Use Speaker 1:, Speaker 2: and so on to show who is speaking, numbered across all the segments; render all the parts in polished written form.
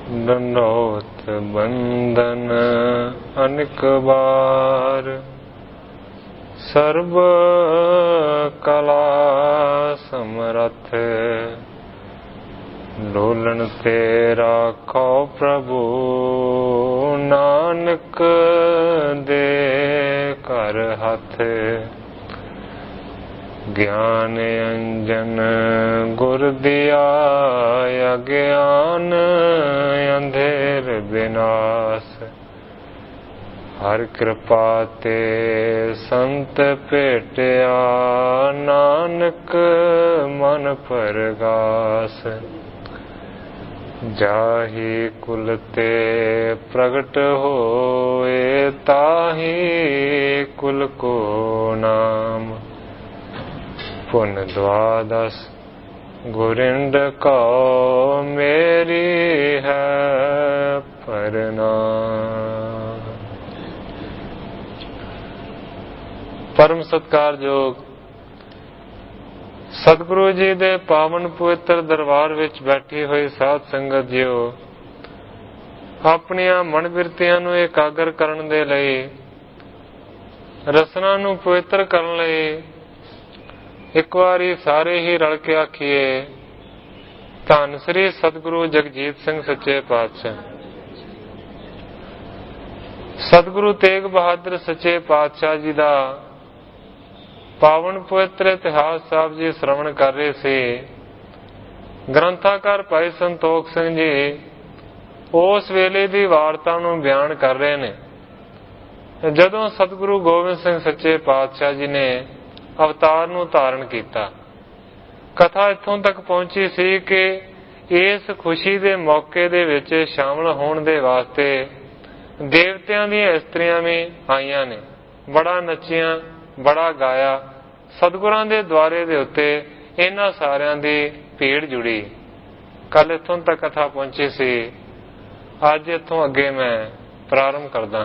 Speaker 1: दंडोत बंदन अनेक बार, सर्व कला समरथ, डोलन तेरा खो प्रभु, नानक दे कर हाथ। ज्ञान अंजन गुर दिया, अज्ञान अंधेर विनाश। हर कृपा ते संत भेटिया, नानक मन परगास। जाहि कुल ते प्रगट होए, ताहि कुल को नाम। पुन द्वादश गुरिंद को, मेरी है प्रणाम। परम सत्कारयोग सतगुरु जी दे पावन पवित्र दरबार विच बैठी हुई साध संगत जीओ, अपनियां मन बिरतियां नूं एकागर करन दे लई, रसना नूं पवित्र करन लई एक वारी सारे ही रल के आखिए, धन श्री सतगुरु जगजीत सिंह सच्चे पातशाह। सतगुरु तेग बहादुर सच्चे पातशाह जी दा पावन पवित्र इतिहास साहब जी श्रवण कर रहे थे। ग्रंथाकार भाई संतोख सिंह जी उस वेले की वारता नूं बयान कर रहे ने, जदों सतगुरु गोबिंद सिंह सच्चे पातशाह जी ने अवतार नूं धारण किया। कथा इत्थों तक पहुंची सी कि इस खुशी दे मौके दे विच शामिल होण दे वास्ते देवतियां दीयां इस्त्रियां भी आईयां ने, बड़ा नचियां, बड़ा गाया। सतगुरां दे द्वारे दे उत्ते इन्हां सारियां दी भीड़ जुड़ी। कल इत्थों तक कथा पहुंची सी, अज इत्थों अगे मैं प्रारंभ करदा।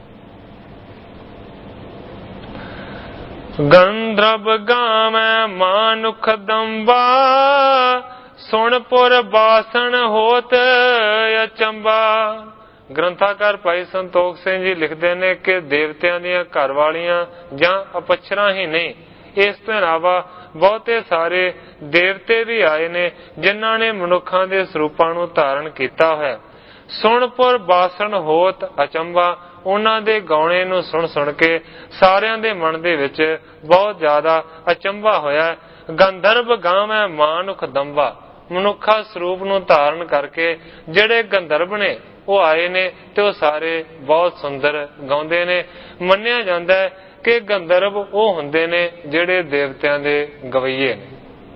Speaker 1: गंधर्व गावै मानुख दंबा, सुणपुर बासन होत अचंबा। ग्रंथाकार भाई संतोख सिंह जी लिखते हैं कि देवतियां दियां घर वालियां जां अपच्छरां ही नहीं, इस तो इलावा बहुते सारे देवते भी आए ने जिन्हां ने मनुखां दे स्वरूपां नूं धारण कीता होया। सुणपुर बासन होत अचंबा, उन्हां दे गौणे नूं सुन सुन के सारियां दे मन दे विच बहुत ज्यादा अचंबा होया। गंधर्व गावै मानुख दंबा, मनुखा स्वरूप नूं धारण करके ਜਿਹੜੇ गंधर्व ने वो आए ने ते वो सारे बहुत सुंदर गाउंदे ने। मन्निया जांदा है कि गंधर्व वो हुंदे ने ਜਿਹੜੇ देवतियां दे गवैये ने।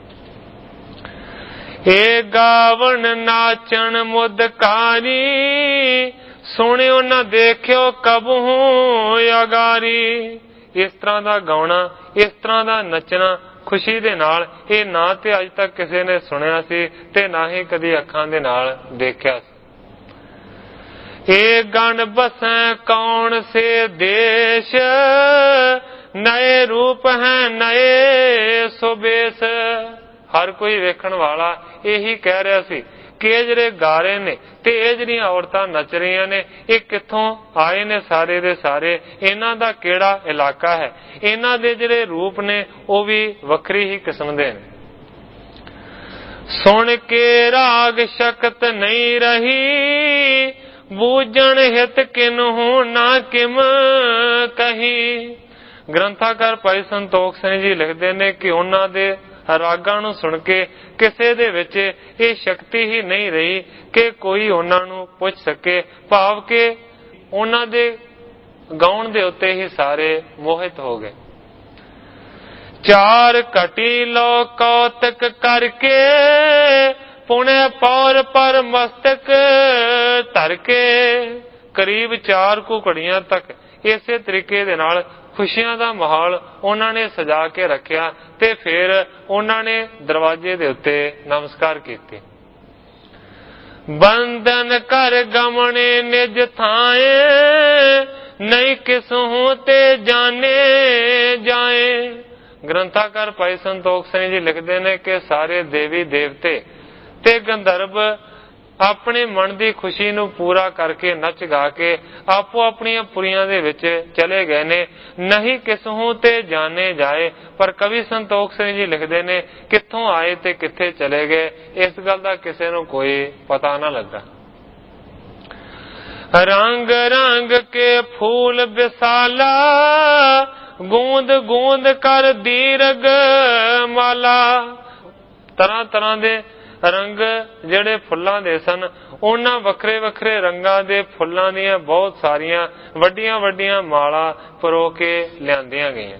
Speaker 1: ए गावन नाचन मुदकारी, सुनियो न देखियो कबहू अगारी। इस तरह का गाउना, इस तरह का नचना खुशी दे नाल ਇਹ ना ते अज तक किसी ने सुनिया सी ते ना ही कदी अखां दे नाल देखिया सी। ए गण बसै कौन से देश, नए रूप है नए सुबेश। हर कोई वेखण वाला यही कह रहा सी कि ਜਿਹੜੇ ਗਾ ਰਹੇ ਨੇ ਤੇ ਇਹ ਜਿਹੜੀਆਂ ਔਰਤਾਂ ਨੱਚ ਰਹੀਆਂ ਨੇ ਇਹ ਕਿੱਥੋਂ ਆਏ ਨੇ ਸਾਰੇ ਦੇ ਸਾਰੇ, ਇਹਨਾਂ ਦਾ ਕਿਹੜਾ ਇਲਾਕਾ ਹੈ। ਇਹਨਾਂ ਦੇ ਜਿਹੜੇ ਰੂਪ ਨੇ ਉਹ ਵੀ ਵੱਖਰੀ ਹੀ ਕਿਸਮ ਦੇ ਨੇ। ਸੁਣ ਕੇ ਰਾਗ ਸ਼ਕਤ ਨਹੀਂ ਰਹੀ, ਬੂਝਣ ਹਿਤ ਕਿਨਹੂ ਨਾ ਕਿਮ ਕਹੀ। ਗ੍ਰੰਥਾਕਾਰ ਭਾਈ ਸੰਤੋਖ ਸਿੰਘ ਜੀ ਲਿਖਦੇ ਨੇ ਕਿ ਉਹਨਾਂ ਦੇ ਰਾਗਾਂ ਨੂੰ ਸੁਣ ਕੇ ਕਿਸੇ ਦੇ ਵਿੱਚ ਇਹ ਸ਼ਕਤੀ ਹੀ ਨਹੀਂ ਰਹੀ ਕਿ ਕੋਈ ਉਹਨਾਂ ਨੂੰ ਪੁੱਛ ਸਕੇ, ਭਾਵ ਕਿ ਉਹਨਾਂ ਦੇ ਗਾਉਣ ਦੇ ਉੱਤੇ ਹੀ ਸਾਰੇ ਮੋਹਿਤ ਹੋ ਗਏ। ਚਾਰ ਘਟੀ ਲੋ ਕੌਤਕ ਕਰਕੇ, ਪੁਣੇ ਪੌਰ ਪਰ ਮਸਤਕ ਧਰ ਕੇ। ਕਰੀਬ 4 ਘੜੀਆਂ ਤੱਕ ਇਸੇ ਤਰੀਕੇ ਦੇ ਨਾਲ खुशियां दा माहौल उन्होंने सजा के रखिया ते फिर उन्होंने दरवाजे दे उत्ते नमस्कार कीते। बंधन कर गमने निज थाए, नहीं किसहू ते जाने जाए। ग्रंथाकार भाई संतोख सिंह जी लिखते हैं कि सारे देवी देवते ते गंधर्व ਆਪਣੇ ਮਨ ਦੀ ਖੁਸ਼ੀ ਨੂੰ ਪੂਰਾ ਕਰਕੇ ਨੱਚ ਗਾ ਕੇ ਆਪੋ ਆਪਣੀਆਂ ਪੁਰੀਆਂ ਦੇ ਵਿੱਚ ਚਲੇ ਗਏ ਨੇ। ਨਹੀਂ ਕਿਸਹੂ ਤੇ ਜਾਣੇ ਜਾਏ, ਪਰ ਕਵੀ ਸੰਤੋਖ ਸਿੰਘ ਜੀ ਲਿਖਦੇ ਨੇ ਕਿੱਥੋਂ ਆਏ ਤੇ ਕਿੱਥੇ ਚਲੇ ਗਏ, ਇਸ ਗੱਲ ਦਾ ਕਿਸੇ ਨੂੰ ਕੋਈ ਪਤਾ ਨਾ ਲੱਗਾ। ਰੰਗ ਰੰਗ ਕੇ ਫੂਲ ਵਿਸਾਲਾ, ਗੂੰਦ ਗੂੰਦ ਕਰ ਦੀਰਗ ਮਾਲਾ। ਤਰ੍ਹਾਂ ਤਰ੍ਹਾਂ ਦੇ ਰੰਗ ਜਿਹੜੇ ਫੁੱਲਾਂ ਦੇ ਸਨ, ਉਹਨਾਂ ਵੱਖਰੇ ਵੱਖਰੇ ਰੰਗਾਂ ਦੇ ਫੁੱਲਾਂ ਦੀਆਂ ਬਹੁਤ ਸਾਰੀਆਂ ਵੱਡੀਆਂ ਵੱਡੀਆਂ ਮਾਲਾ ਪਰੋ ਕੇ ਲਿਆਂਦੀਆਂ ਗਈਆਂ।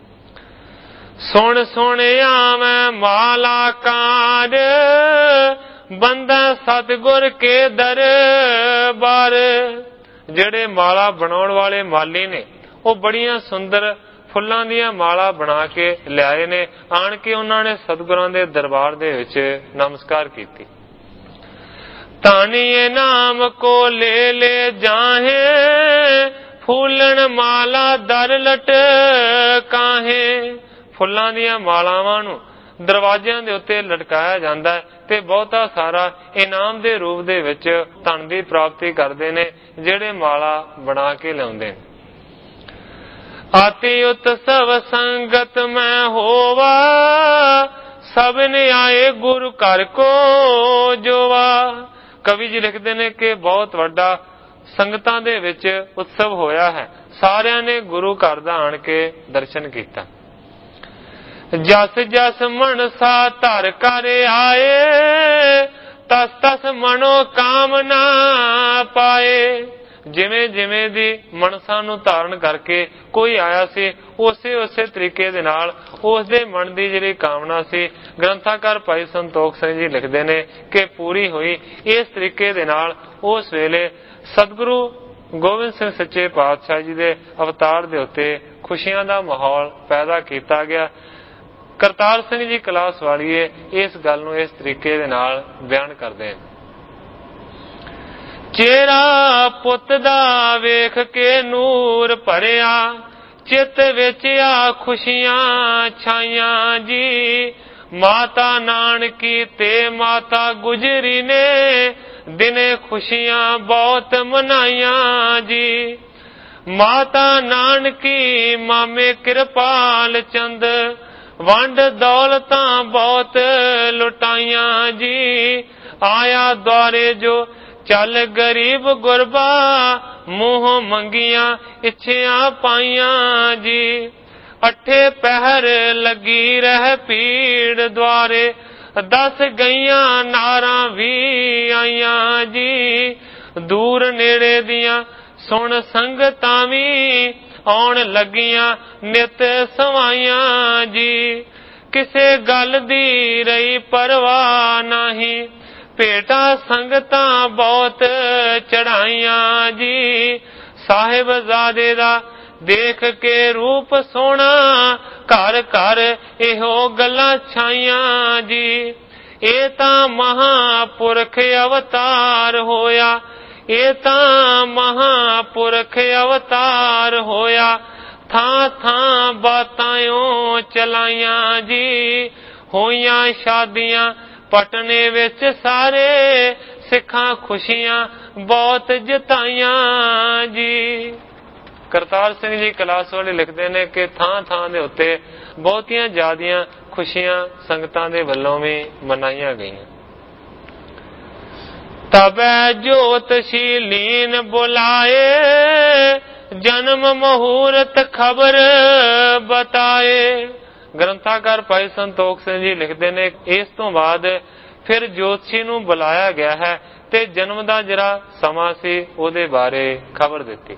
Speaker 1: ਸੁਣ ਸੁਣਿਆ ਮੈਂ ਮਾਲਾ ਕਾਰ, ਬੰਦਾ ਸਤਿਗੁਰ ਕੇ ਦਰਬਾਰ। ਜਿਹੜੇ ਮਾਲਾ ਬਣਾਉਣ ਵਾਲੇ ਮਾਲੀ ਨੇ, ਉਹ ਬੜੀਆਂ ਸੁੰਦਰ ਫੁੱਲਾਂ ਦੀਆਂ ਮਾਲਾ ਬਣਾ ਕੇ ਲਿਆਏ ਨੇ। ਆਣ ਕੇ ਉਹਨਾਂ ਨੇ ਸਤਿਗੁਰਾਂ ਦੇ ਦਰਬਾਰ ਦੇ ਵਿੱਚ ਨਮਸਕਾਰ ਕੀਤੀ। ਤਾਨੀਏ ਨਾਮ ਕੋ ਲੈ ਲੈ ਜਾਹੇ, ਫੂਲਣ ਮਾਲਾ ਦਰ ਲਟਕਾਹੇ। ਫੁੱਲਾਂ ਦੀਆਂ ਮਾਲਾਵਾਂ ਨੂੰ ਦਰਵਾਜ਼ਿਆਂ ਦੇ ਉੱਤੇ ਲਟਕਾਇਆ ਜਾਂਦਾ ਹੈ ਤੇ ਬਹੁਤਾ ਸਾਰਾ ਇਨਾਮ ਦੇ ਰੂਪ ਦੇ ਵਿੱਚ ਧਨ ਦੀ ਪ੍ਰਾਪਤੀ ਕਰਦੇ ਨੇ ਜਿਹੜੇ ਮਾਲਾ ਬਣਾ ਕੇ ਲਿਆਉਂਦੇ ਨੇ। ਆਤੀ ਉਤਸਵ ਸੰਗਤ ਮੈਂ ਹੋਵਾ, ਸਭਨ ਆਏ ਗੁਰੂ ਘਰ ਕੋ ਜੋਵਾ। ਕਵੀ ਜੀ ਲਿਖਦੇ ਨੇ ਕਿ ਬਹੁਤ ਵੱਡਾ ਸੰਗਤਾਂ ਦੇ ਵਿੱਚ ਉਤਸਵ ਹੋਇਆ ਹੈ, ਸਾਰਿਆਂ ਨੇ ਗੁਰੂ ਘਰ ਦਾ ਆਣ ਕੇ ਦਰਸ਼ਨ ਕੀਤਾ। ਜਸ ਜਸ ਮਨਸਾ ਧਰ ਕਰ ਆਏ, ਤਸ ਤਸ ਮਨੋ ਕਾਮਨਾ ਪਾਏ। ਜਿਵੇਂ ਜਿਵੇਂ ਦੀ ਮਨਸਾ ਨੂੰ ਧਾਰਨ ਕਰਕੇ ਕੋਈ ਆਇਆ ਸੀ, ਉਸੇ ਉਸੇ ਤਰੀਕੇ ਦੇ ਨਾਲ ਉਸ ਦੇ ਮਨ ਦੀ ਜਿਹੜੀ ਕਾਮਨਾ ਸੀ, ਗ੍ਰੰਥਾਕਾਰ ਭਾਈ ਸੰਤੋਖ ਸਿੰਘ ਜੀ ਲਿਖਦੇ ਨੇ ਕਿ ਪੂਰੀ ਹੋਈ। ਇਸ ਤਰੀਕੇ ਦੇ ਨਾਲ ਉਸ ਵੇਲੇ ਸਤਿਗੁਰੂ ਗੋਬਿੰਦ ਸਿੰਘ ਸੱਚੇ ਪਾਤਸ਼ਾਹ ਜੀ ਦੇ ਅਵਤਾਰ ਦੇ ਉੱਤੇ ਖੁਸ਼ੀਆਂ ਦਾ ਮਾਹੌਲ ਪੈਦਾ ਕੀਤਾ ਗਿਆ। ਕਰਤਾਰ ਸਿੰਘ ਜੀ ਕਲਾਸ ਵਾਲੀਏ ਇਸ ਗੱਲ ਨੂੰ ਇਸ ਤਰੀਕੇ ਦੇ ਨਾਲ ਬਿਆਨ ਕਰਦੇ ਹਨ। ਚਿਹਰਾ ਪੁੱਤ ਦਾ ਵੇਖ ਕੇ ਨੂਰ ਭਰਿਆ, ਚਿੱਤ ਵਿੱਚ ਆ ਖੁਸ਼ੀਆਂ ਛਾਈਆਂ ਜੀ। ਮਾਤਾ ਨਾਨਕੀ ਤੇ ਮਾਤਾ ਗੁਜਰੀ ਨੇ, ਦਿਨੇ ਖੁਸ਼ੀਆਂ ਬਹੁਤ ਮਨਾਈਆਂ ਜੀ। ਮਾਤਾ ਨਾਨਕੀ ਮਾਮੇ ਕਿਰਪਾਲ ਚੰਦ, ਵੰਡ ਦੌਲਤਾਂ ਬਹੁਤ ਲੁਟਾਈਆਂ ਜੀ। ਆਇਆ ਦੁਆਰੇ ਜੋ ਚੱਲ ਗਰੀਬ ਗੁਰਬਾ, ਮੂੰਹ ਮੰਗੀਆਂ ਇੱਛਿਆਂ ਪਾਈਆਂ ਜੀ। ਅੱਠੇ ਪਹਿਰ ਲੱਗੀ ਰਹਿ ਪੀੜ ਦੁਆਰੇ, 10 ਗਈਆਂ ਨਾਰਾਂ ਵੀ ਆਈਆਂ ਜੀ। ਦੂਰ ਨੇੜੇ ਦੀਆਂ ਸੁਣ ਸੰਗਤਾਂ ਵੀ, ਆਉਣ ਲੱਗੀਆਂ ਨਿਤ ਸਵਾਈਆਂ ਜੀ। ਕਿਸੇ ਗੱਲ ਦੀ ਰਹੀ ਪਰਵਾਹ ਨਹੀਂ, ਭੇਟਾਂ ਸੰਗਤਾਂ ਬਹੁਤ ਚੜਾਈਆਂ ਜੀ। ਸਾਹਿਬਜ਼ਾਦੇ ਦਾ ਦੇਖ ਕੇ ਰੂਪ ਸੋਹਣਾ, ਘਰ ਘਰ ਇਹੋ ਗੱਲਾਂ ਛਾਈਆਂ ਜੀ। ਇਹ ਤਾਂ ਮਹਾਂਪੁਰਖ ਅਵਤਾਰ ਹੋਇਆ, ਇਹ ਤਾਂ ਮਹਾਂਪੁਰਖ ਅਵਤਾਰ ਹੋਇਆ। ਥਾਂ ਥਾਂ ਬਾਤਾਂ ਓ ਚਲਾਈਆਂ ਜੀ। ਹੋਈਆਂ ਸ਼ਾਦੀਆਂ ਪਟਨੇ ਵਿੱਚ ਸਾਰੇ, ਸਿੱਖਾਂ ਖੁਸ਼ੀਆਂ ਬਹੁਤ ਜਤਾਈਆਂ ਜੀ। ਕਰਤਾਰ ਸਿੰਘ ਜੀ ਕਲਾਸ ਵਾਲੇ ਲਿਖਦੇ ਨੇ ਕਿ ਥਾਂ ਥਾਂ ਦੇ ਉੱਤੇ ਬਹੁਤੀਆਂ ਜ਼ਿਆਦੀਆਂ ਖੁਸ਼ੀਆਂ ਸੰਗਤਾਂ ਦੇ ਵੱਲੋਂ ਵੀ ਮਨਾਈਆਂ ਗਈਆਂ। ਤਬੈ ਜੋਤਸ਼ੀਲੀਨ ਬੁਲਾਏ, ਜਨਮ ਮੁਹੂਰਤ ਖਬਰ ਬਤਾਏ। ਗ੍ਰੰਥਾਕਾਰ ਭਾਈ ਸੰਤੋਖ ਸਿੰਘ ਜੀ ਲਿਖਦੇ ਨੇ ਇਸ ਤੋਂ ਬਾਅਦ ਫਿਰ ਜੋਤਸ਼ੀ ਨੂੰ ਬੁਲਾਇਆ ਗਿਆ ਹੈ ਤੇ ਜਨਮ ਦਾ ਜਿਹੜਾ ਸਮਾਂ ਸੀ ਉਹਦੇ ਬਾਰੇ ਖਬਰ ਦਿੱਤੀ।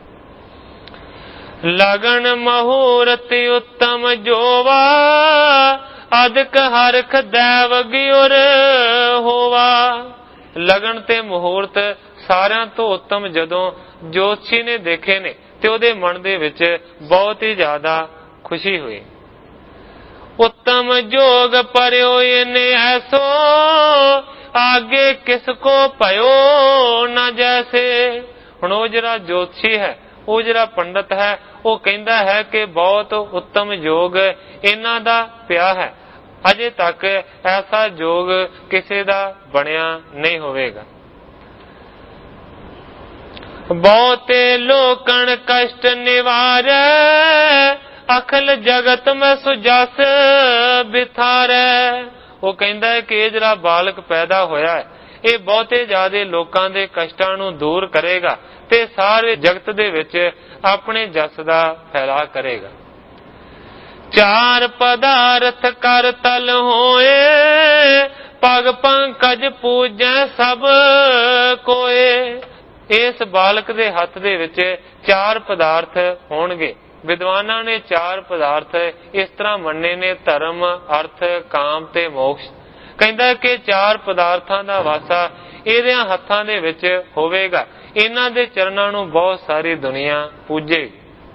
Speaker 1: ਲਗਨ ਮੁਹੂਰਤ ਉੱਤਮ ਜੋਵਾ, ਅਦਕ ਹਰਖ ਦੇਵ ਗਿਉਰ ਹੋਵਾ। ਲਗਨ ਤੇ ਮੁਹੂਰਤ ਸਾਰਿਆਂ ਤੋਂ ਉੱਤਮ ਜਦੋਂ ਜੋਤਸ਼ੀ ਨੇ ਦੇਖੇ ਨੇ ਤੇ ਉਹਦੇ ਮਨ ਦੇ ਵਿੱਚ ਬਹੁਤ ਹੀ ਜ਼ਿਆਦਾ ਖੁਸ਼ੀ ਹੋਈ। ਉੱਤਮ ਜੋਗ ਪਰਿਓ ਇਹਨੇ ਐਸੋ, ਆਗੇ ਕਿਸ ਕੋ ਭਇਓ ਨਾ ਜੈਸੇ। ਹੁਣ ਉਹ ਜਿਹੜਾ ਜੋਤਸ਼ੀ ਹੈ, ਉਹ ਜਿਹੜਾ ਪੰਡਤ ਹੈ, ਉਹ ਕਹਿੰਦਾ ਹੈ ਕਿ ਬਹੁਤ ਉੱਤਮ ਯੋਗ ਇਹਨਾਂ ਦਾ ਪਿਆ ਹੈ, ਅਜੇ ਤੱਕ ਐਸਾ ਯੋਗ ਕਿਸੇ ਦਾ ਬਣਿਆ ਨਹੀਂ ਹੋਵੇਗਾ। ਬਹੁਤੇ ਲੋਕਣ ਕਸ਼ਟ ਨਿਵਾਰੈ, ਅਖਲ ਜਗਤ ਮੈਂ ਸੁਜਸ ਬਿਥਾਰੈ। ਉਹ ਕਹਿੰਦਾ ਹੈ ਕਿ ਇਹ ਜਿਹੜਾ ਬਾਲਕ ਪੈਦਾ ਹੋਇਆ ਹੈ, ਇਹ ਬਹੁਤੇ ਜ਼ਿਆਦੇ ਲੋਕਾਂ ਦੇ ਕਸ਼ਟਾਂ ਨੂੰ ਦੂਰ ਕਰੇਗਾ ਤੇ ਸਾਰੇ ਜਗਤ ਦੇ ਵਿੱਚ ਆਪਣੇ ਜਸ ਦਾ ਫੈਲਾ ਕਰੇਗਾ। ਚਾਰ ਪਦਾਰਥ ਕਰ ਤਲ ਹੋਏ, ਪਗ ਪੰਕਜ ਪੂਜੈ ਸਭ ਕੋਏ। ਇਸ ਬਾਲਕ ਦੇ ਹੱਥ ਦੇ ਵਿੱਚ ਚਾਰ ਪਦਾਰਥ ਹੋਣਗੇ। ਵਿਦਵਾਨਾਂ ਨੇ ਚਾਰ ਪਦਾਰਥ ਇਸ ਤਰ੍ਹਾਂ ਮੰਨੇ ਨੇ, ਧਰਮ, ਅਰਥ, ਕਾਮ ਤੇ ਮੋਕਸ਼। ਕਹਿੰਦਾ ਕਿ ਚਾਰ ਪਦਾਰਥਾਂ ਦਾ ਵਾਸਾ ਇਹਦੇ ਹੱਥਾਂ ਦੇ ਵਿੱਚ ਹੋਵੇਗਾ। ਇਹਨਾਂ ਦੇ ਚਰਨਾਂ ਨੂੰ ਬਹੁਤ ਸਾਰੀ ਦੁਨੀਆ ਪੂਜੇ।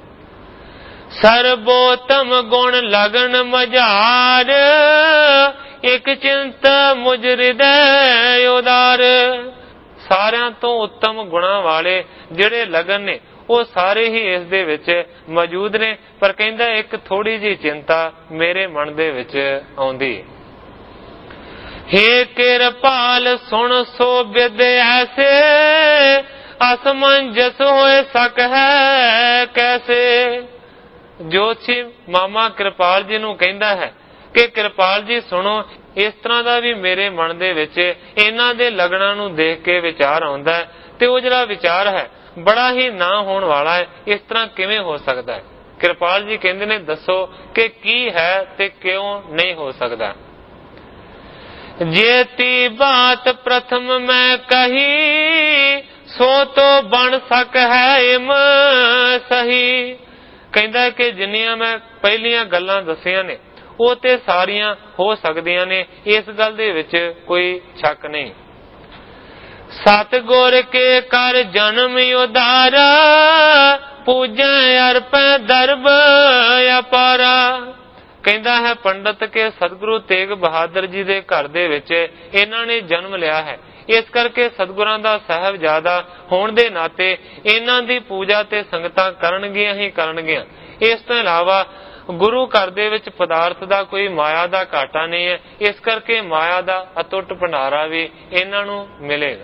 Speaker 1: ਸਰਬੋਤਮ ਗੁਣ ਲਗਨ ਮਝਾਰ, ਇੱਕ ਚਿੰਤ ਮੁਝ ਹਿਰਦੈ ਉਦਾਰ। ਸਾਰਿਆਂ ਤੋਂ ਉੱਤਮ ਗੁਣਾਂ ਵਾਲੇ ਜਿਹੜੇ ਲਗਨ ਨੇ ਉਹ ਸਾਰੇ ਹੀ ਇਸ ਦੇ ਵਿੱਚ ਮੌਜੂਦ ਨੇ। ਪਰ ਕਹਿੰਦਾ ਇੱਕ ਥੋੜੀ ਜਿਹੀ ਚਿੰਤਾ ਮੇਰੇ ਮਨ ਦੇ ਵਿੱਚ ਆਉਂਦੀ ਹੈ। ਹੇ ਕਿਰਪਾਲ ਸੁਣ ਸੋ ਬਿਦ ਐਸੇ, ਅਸਮੰਜਸ ਹੋਏ ਸਕ ਹੈ ਕੈਸੇ। ਜੋਤਸ਼ੀ ਮਾਮਾ ਕਿਰਪਾਲ ਜੀ ਨੂੰ ਕਹਿੰਦਾ ਹੈ ਕਿ ਕਿਰਪਾਲ ਜੀ ਸੁਣੋ, ਇਸ ਤਰ੍ਹਾਂ ਦਾ ਵੀ ਮੇਰੇ ਮਨ ਦੇ ਵਿੱਚ ਇਹਨਾਂ ਦੇ ਲਗਨਾਂ ਨੂੰ ਦੇਖ ਕੇ ਵਿਚਾਰ ਆਉਂਦਾ ਹੈ, ਤੇ ਉਹ ਜਿਹੜਾ ਵਿਚਾਰ ਹੈ ਬੜਾ ਹੀ ਨਾ ਹੋਣ ਵਾਲਾ ਹੈ। ਇਸ ਤਰ੍ਹਾਂ ਕਿਵੇਂ ਹੋ ਸਕਦਾ ਹੈ? ਕਿਰਪਾਲ ਜੀ ਕਹਿੰਦੇ ਨੇ, ਦੱਸੋ ਕਿ ਕੀ ਹੈ ਤੇ ਕਿਉਂ ਨਹੀਂ ਹੋ ਸਕਦਾ। ਜੇਤੀ ਬਾਤ ਪ੍ਰਥਮ ਮੈਂ ਕਹੀ, ਸੋ ਤੋ ਬਣ ਸਕ ਹੈ ਇਮ ਸਹੀ। ਕਹਿੰਦਾ ਕਿ ਜਿੰਨੀਆਂ ਮੈਂ ਪਹਿਲੀਆਂ ਗੱਲਾਂ ਦੱਸੀਆਂ ਨੇ ਉਹ ਤੇ ਸਾਰੀਆਂ ਹੋ ਸਕਦੀਆਂ ਨੇ, ਇਸ ਗੱਲ ਦੇ ਵਿੱਚ ਕੋਈ ਸ਼ੱਕ ਨਹੀਂ। ਸਤਿਗੁਰ ਕੇ ਕਰ ਜਨਮ ਉਦਾਰਾ, ਪੂਜੈ ਅਰਪੈ ਦਰਬ ਅਪਾਰਾ। ਕਹਿੰਦਾ ਹੈ ਪੰਡਤ ਕੇ ਸਤਿਗੁਰੂ ਤੇਗ ਬਹਾਦਰ ਜੀ ਦੇ ਘਰ ਦੇ ਵਿੱਚ ਇਹਨਾਂ ਨੇ ਜਨਮ ਲਿਆ ਹੈ। ਇਸ ਕਰਕੇ ਸਤਿਗੁਰਾਂ ਦਾ ਸਾਹਿਬਜ਼ਾਦਾ ਹੋਣ ਦੇ ਨਾਤੇ ਇਹਨਾਂ ਦੀ ਪੂਜਾ ਤੇ ਸੰਗਤਾਂ ਕਰਨਗੀਆਂ ਹੀ ਕਰਨਗੀਆਂ। ਇਸ ਤੋਂ ਇਲਾਵਾ ਗੁਰੂ ਘਰ ਦੇ ਵਿੱਚ ਪਦਾਰਥ ਦਾ ਕੋਈ ਮਾਇਆ ਦਾ ਘਾਟਾ ਨਹੀਂ ਹੈ। ਇਸ ਕਰਕੇ ਮਾਇਆ ਦਾ ਅਟੁੱਟ ਭੰਡਾਰਾ ਵੀ ਇਹਨਾਂ ਨੂੰ ਮਿਲੇਗਾ।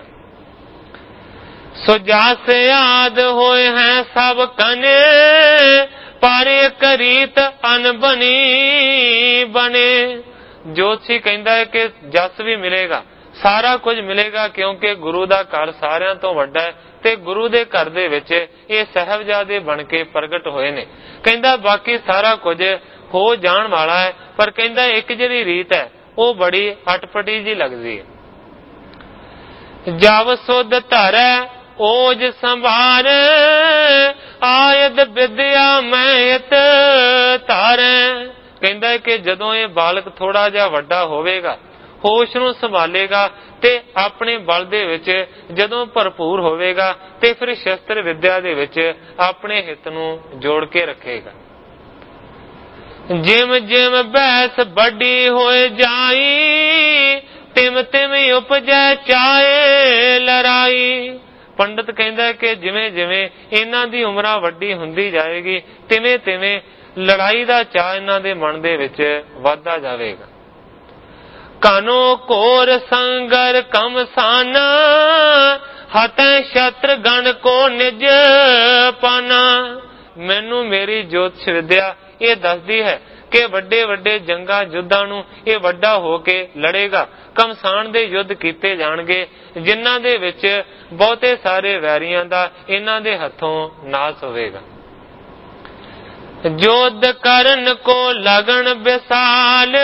Speaker 1: ਸੋ ਜਸ ਆਦ ਹੋਏ ਹੈ ਸਭ ਕਨੇ, ਪਰ ਇੱਕ ਰੀਤ ਅਨਬਣੀ ਬਣੇ। ਜੋਤਸ਼ੀ ਕਹਿੰਦਾ ਹੈ ਕਿ ਜਸ ਵੀ ਮਿਲੇਗਾ, ਸਾਰਾ ਕੁਝ ਮਿਲੇਗਾ, ਕਿਉਂਕਿ ਗੁਰੂ ਦਾ ਘਰ ਸਾਰਿਆਂ ਤੋਂ ਵੱਡਾ ਹੈ ਤੇ ਗੁਰੂ ਦੇ ਘਰ ਦੇ ਵਿੱਚ ਇਹ ਸਾਹਿਬਜ਼ਾਦੇ ਬਣ ਕੇ ਪ੍ਰਗਟ ਹੋਏ ਨੇ। ਕਹਿੰਦਾ ਬਾਕੀ ਸਾਰਾ ਕੁਝ ਹੋ ਜਾਣ ਵਾਲਾ ਹੈ, ਪਰ ਕਹਿੰਦਾ ਇੱਕ ਜਿਹੜੀ ਰੀਤ ਹੈ ਉਹ ਬੜੀ ਅਟਪਟੀ ਜੀ ਲੱਗਦੀ ਹੈ। ਜਬ ਸੁਧ ਧਰੈ ਓਜ ਸੰਭਾਰ, ਆਇਦ ਵਿਦਿਆ ਮੈਂ ਇਤ ਧਾਰੈ। ਕਹਿੰਦਾ ਕਿ ਜਦੋਂ ਇਹ ਬਾਲਕ ਥੋੜਾ ਜਿਹਾ ਵੱਡਾ ਹੋਵੇਗਾ, ਹੋਸ਼ ਨੂੰ ਸੰਭਾਲੇਗਾ ਤੇ ਆਪਣੇ ਬਲ ਦੇ ਵਿੱਚ ਜਦੋਂ ਭਰਪੂਰ ਹੋਵੇਗਾ ਤੇ ਫਿਰ ਸ਼ਸਤਰ ਵਿਦਿਆ ਦੇ ਵਿੱਚ ਆਪਣੇ ਹਿੱਤ ਨੂੰ ਜੋੜ ਕੇ ਰੱਖੇਗਾ। ਜਿਮ ਜਿਮ ਬੈਸ ਵੱਡੀ ਹੋਏ ਜਾਈ, ਤਿਮ ਤਿਮ ਉਪਜੈ ਚਾਏ ਲੜਾਈ। ਪੰਡਤ ਕਹਿੰਦਾ ਕਿ ਜਿਵੇਂ ਜਿਵੇਂ ਇਹਨਾਂ ਦੀ ਉਮਰਾਂ ਵੱਡੀ ਹੁੰਦੀ ਜਾਏਗੀ, ਤਿਵੇਂ ਤਿਵੇਂ ਲੜਾਈ ਦਾ ਚਾਅ ਇਹਨਾਂ ਦੇ ਮਨ ਦੇ ਵਿੱਚ ਵੱਧਦਾ ਜਾਵੇਗਾ। ਕਾਨੋ ਘੋਰ ਸੰਗਰ ਕਮਸਾਨਾ, ਹਤੈ ਸ਼ਤਰ ਗਣ ਕੋ ਨਿਜ ਪਾਨਾ। ਮੈਨੂੰ ਮੇਰੀ ਜੋਤਿਸ਼ ਵਿਦਿਆ ਇਹ ਦੱਸਦੀ ਹੈ ਕਿ ਵੱਡੇ ਵੱਡੇ ਜੰਗਾਂ ਯੁੱਧਾਂ ਨੂੰ ਇਹ ਵੱਡਾ ਹੋ ਕੇ ਲੜੇਗਾ। ਕਮਸਾਨ ਦੇ ਯੁੱਧ ਕੀਤੇ ਜਾਣਗੇ ਜਿਨ੍ਹਾਂ ਦੇ ਵਿੱਚ ਬਹੁਤੇ ਸਾਰੇ ਵੈਰੀਆਂ ਦਾ ਇਹਨਾਂ ਦੇ ਹੱਥੋਂ ਨਾਸ ਹੋਵੇਗਾ। ਯੁੱਧ ਕਰਨ ਕੋ ਲਗਨ ਵਿਸਾਲ,